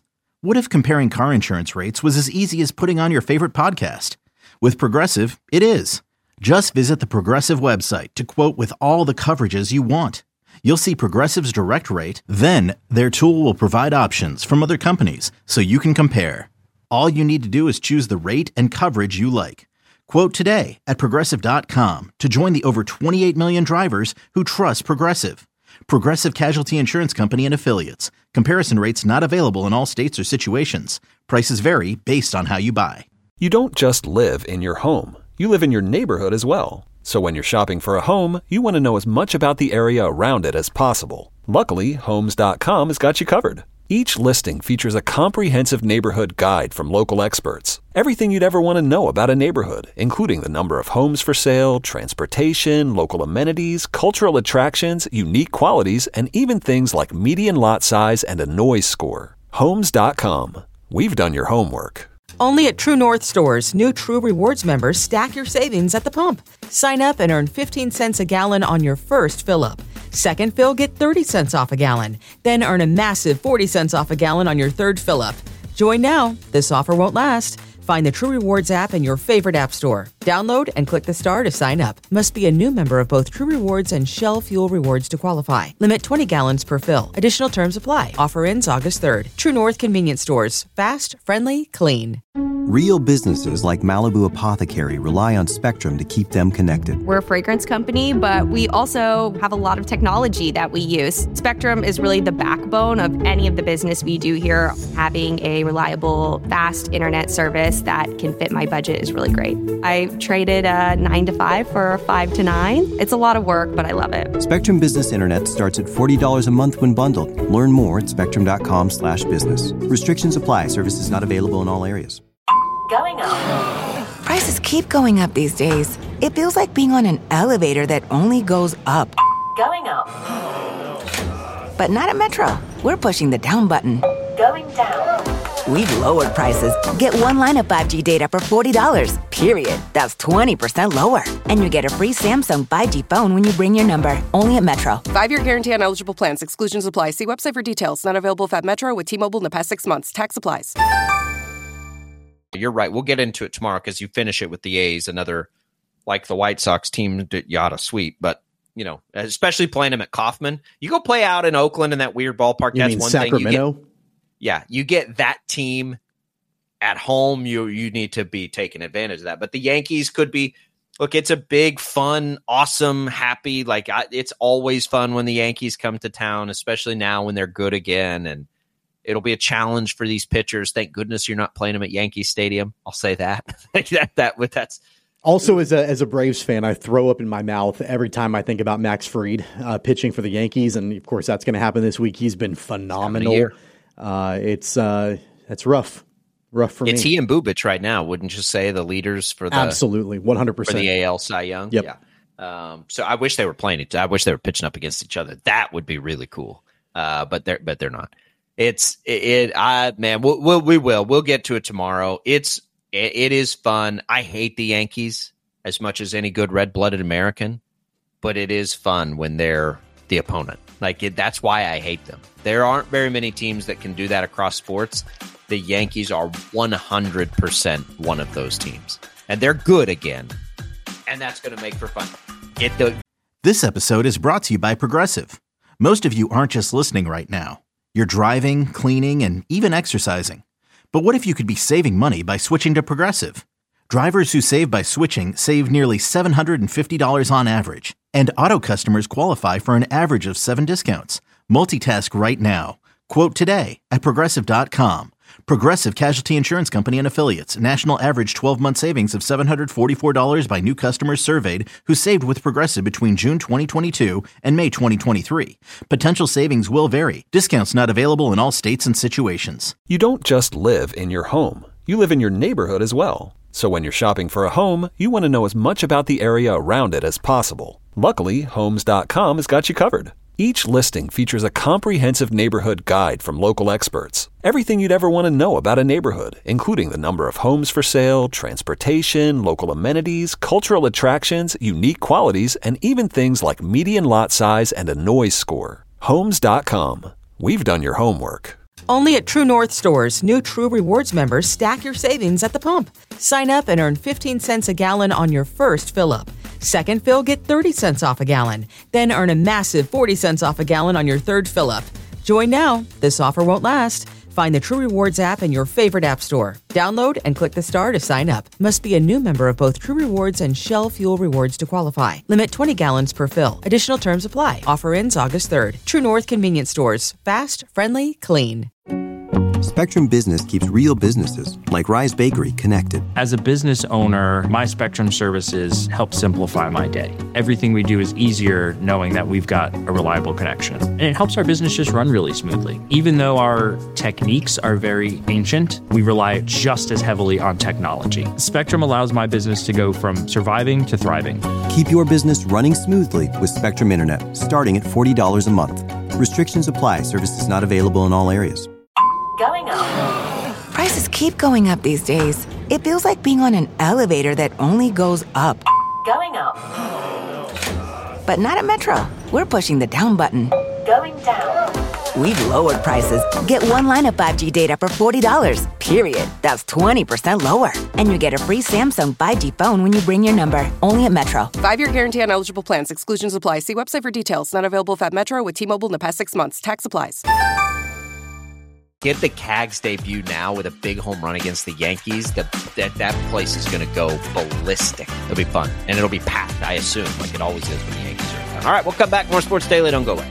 What if comparing car insurance rates was as easy as putting on your favorite podcast? With Progressive, it is. Just visit the Progressive website to quote with all the coverages you want. You'll see Progressive's direct rate, then their tool will provide options from other companies so you can compare. All you need to do is choose the rate and coverage you like. Quote today at Progressive.com to join the over 28 million drivers who trust Progressive. Progressive Casualty Insurance Company and Affiliates. Comparison rates not available in all states or situations. Prices vary based on how you buy. You don't just live in your home. You live in your neighborhood as well. So when you're shopping for a home, you want to know as much about the area around it as possible. Luckily, Homes.com has got you covered. Each listing features a comprehensive neighborhood guide from local experts. Everything you'd ever want to know about a neighborhood, including the number of homes for sale, transportation, local amenities, cultural attractions, unique qualities, and even things like median lot size and a noise score. Homes.com. We've done your homework. Only at True North stores, new True Rewards members stack your savings at the pump. Sign up and earn 15 cents a gallon on your first fill-up. Second fill, get 30 cents off a gallon. Then earn a massive 40 cents off a gallon on your third fill-up. Join now. This offer won't last. Find the True Rewards app in your favorite app store. Download and click the star to sign up. Must be a new member of both True Rewards and Shell Fuel Rewards to qualify. Limit 20 gallons per fill. Additional terms apply. Offer ends August 3rd. True North Convenience Stores. Fast, friendly, clean. Real businesses like Malibu Apothecary rely on Spectrum to keep them connected. We're a fragrance company, but we also have a lot of technology that we use. Spectrum is really the backbone of any of the business we do here. Having a reliable, fast internet service that can fit my budget is really great. I traded a 9 to 5 for a 5 to 9. It's a lot of work, but I love it. Spectrum Business Internet starts at $40 a month when bundled. Learn more at spectrum.com/business. Restrictions apply. Services not available in all areas. Going up. Prices keep going up these days. It feels like being on an elevator that only goes up. Going up. But not at Metro. We're pushing the down button. Going down. We've lowered prices. Get one line of 5G data for $40, period. That's 20% lower. And you get a free Samsung 5G phone when you bring your number. Only at Metro. 5-year guarantee on eligible plans. Exclusions apply. See website for details. Not available at Metro with T-Mobile in the past 6 months. Tax applies. You're right. We'll get into it tomorrow because you finish it with the A's, another, like the White Sox team that you ought to sweep. But, you know, especially playing them at Kauffman. You go play out in Oakland in that weird ballpark. You that's mean one Sacramento? thing. You get that team at home. You need to be taking advantage of that. But the Yankees could be, look, it's a big, fun, awesome, happy. It's always fun when the Yankees come to town, especially now when they're good again. And it'll be a challenge for these pitchers. Thank goodness you're not playing them at Yankee Stadium. I'll say that. That's also, as a Braves fan, I throw up in my mouth every time I think about Max Fried pitching for the Yankees, and of course that's going to happen this week. He's been phenomenal. It's rough for me. It's he and Bubic right now. Wouldn't you say the leaders for the absolutely 100% for the AL Cy Young? Yep. Yeah. So I wish they were playing it. I wish they were pitching up against each other. That would be really cool. But they're not. Man, we'll get to it tomorrow. It is fun. I hate the Yankees as much as any good red-blooded American, but it is fun when they're the opponent. That's why I hate them. There aren't very many teams that can do that across sports. The Yankees are 100% one of those teams, and they're good again, and that's going to make for fun. This episode is brought to you by Progressive. Most of you aren't just listening right now. You're driving, cleaning, and even exercising. But what if you could be saving money by switching to Progressive? Drivers who save by switching save nearly $750 on average. And auto customers qualify for an average of 7 discounts. Multitask right now. Quote today at Progressive.com. Progressive Casualty Insurance Company and Affiliates. National average 12-month savings of $744 by new customers surveyed who saved with Progressive between June 2022 and May 2023. Potential savings will vary. Discounts not available in all states and situations. You don't just live in your home. You live in your neighborhood as well. So when you're shopping for a home, you want to know as much about the area around it as possible. Luckily, Homes.com has got you covered. Each listing features a comprehensive neighborhood guide from local experts. Everything you'd ever want to know about a neighborhood, including the number of homes for sale, transportation, local amenities, cultural attractions, unique qualities, and even things like median lot size and a noise score. Homes.com. We've done your homework. Only at True North stores, new True Rewards members stack your savings at the pump. Sign up and earn 15 cents a gallon on your first fill-up. Second fill, get 30 cents off a gallon. Then earn a massive 40 cents off a gallon on your third fill-up. Join now. This offer won't last. Find the True Rewards app in your favorite app store. Download and click the star to sign up. Must be a new member of both True Rewards and Shell Fuel Rewards to qualify. Limit 20 gallons per fill. Additional terms apply. Offer ends August 3rd. True North Convenience Stores. Fast, friendly, clean. Spectrum Business keeps real businesses, like Rise Bakery, connected. As a business owner, my Spectrum services help simplify my day. Everything we do is easier knowing that we've got a reliable connection. And it helps our business just run really smoothly. Even though our techniques are very ancient, we rely just as heavily on technology. Spectrum allows my business to go from surviving to thriving. Keep your business running smoothly with Spectrum Internet, starting at $40 a month. Restrictions apply. Services not available in all areas. Going up. Prices keep going up these days. It feels like being on an elevator that only goes up. Going up. But not at Metro. We're pushing the down button. Going down. We've lowered prices. Get one line of 5G data for $40, period. That's 20% lower. And you get a free Samsung 5G phone when you bring your number. Only at Metro. 5-year guarantee on eligible plans. Exclusions apply. See website for details. Not available if at Metro with T-Mobile in the past 6 months. Tax applies. Get the Cags debut now with a big home run against the Yankees. That place is going to go ballistic. It'll be fun. And it'll be packed, I assume, like it always is when the Yankees are in town. All right, we'll come back. More Sports Daily. Don't go away.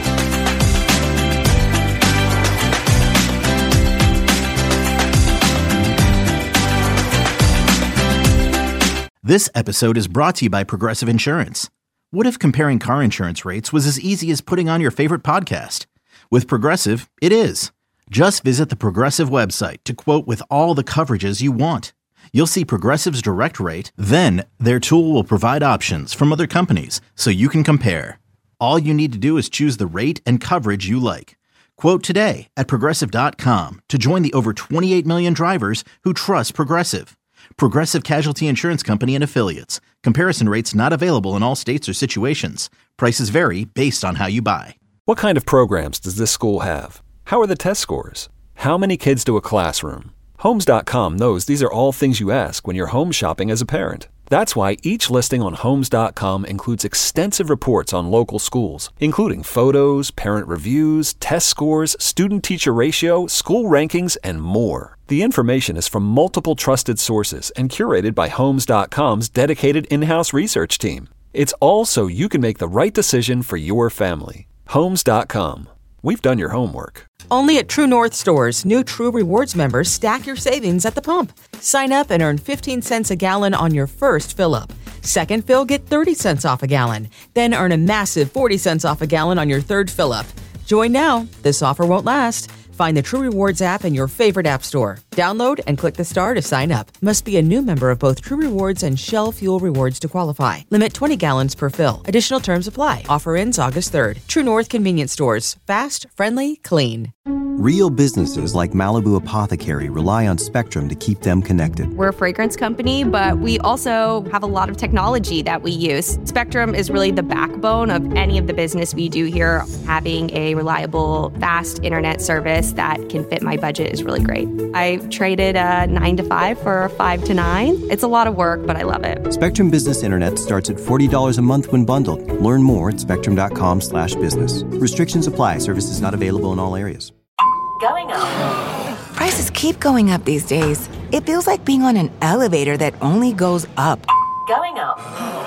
This episode is brought to you by Progressive Insurance. What if comparing car insurance rates was as easy as putting on your favorite podcast? With Progressive, it is. Just visit the Progressive website to quote with all the coverages you want. You'll see Progressive's direct rate, then their tool will provide options from other companies so you can compare. All you need to do is choose the rate and coverage you like. Quote today at Progressive.com to join the over 28 million drivers who trust Progressive. Progressive Casualty Insurance Company and Affiliates. Comparison rates not available in all states or situations. Prices vary based on how you buy. What kind of programs does this school have? How are the test scores? How many kids do a classroom? Homes.com knows these are all things you ask when you're home shopping as a parent. That's why each listing on Homes.com includes extensive reports on local schools, including photos, parent reviews, test scores, student-teacher ratio, school rankings, and more. The information is from multiple trusted sources and curated by Homes.com's dedicated in-house research team. It's all so you can make the right decision for your family. Homes.com. We've done your homework. Only at True North stores, new True Rewards members stack your savings at the pump. Sign up and earn 15 cents a gallon on your first fill-up. Second fill, get 30 cents off a gallon. Then earn a massive 40 cents off a gallon on your third fill-up. Join now. This offer won't last. Find the True Rewards app in your favorite app store. Download and click the star to sign up. Must be a new member of both True Rewards and Shell Fuel Rewards to qualify. Limit 20 gallons per fill. Additional terms apply. Offer ends August 3rd. True North Convenience Stores. Fast, friendly, clean. Real businesses like Malibu Apothecary rely on Spectrum to keep them connected. We're a fragrance company, but we also have a lot of technology that we use. Spectrum is really the backbone of any of the business we do here. Having a reliable, fast internet service that can fit my budget is really great. I traded a 9 to 5 for a 5 to 9. It's a lot of work, but I love it. Spectrum Business Internet starts at $40 a month when bundled. Learn more at spectrum.com/business. Restrictions apply. Services not available in all areas. Going up. Prices keep going up these days. It feels like being on an elevator that only goes up. Going up.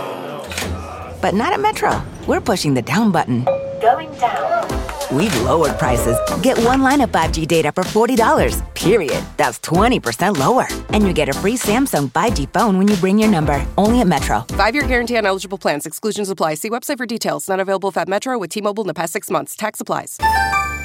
But not at Metro. We're pushing the down button. Going down. We've lowered prices. Get one line of 5G data for $40, period. That's 20% lower. And you get a free Samsung 5G phone when you bring your number. Only at Metro. 5-year guarantee on eligible plans. Exclusions apply. See website for details. Not available if at Metro with T-Mobile in the past 6 months. Tax applies.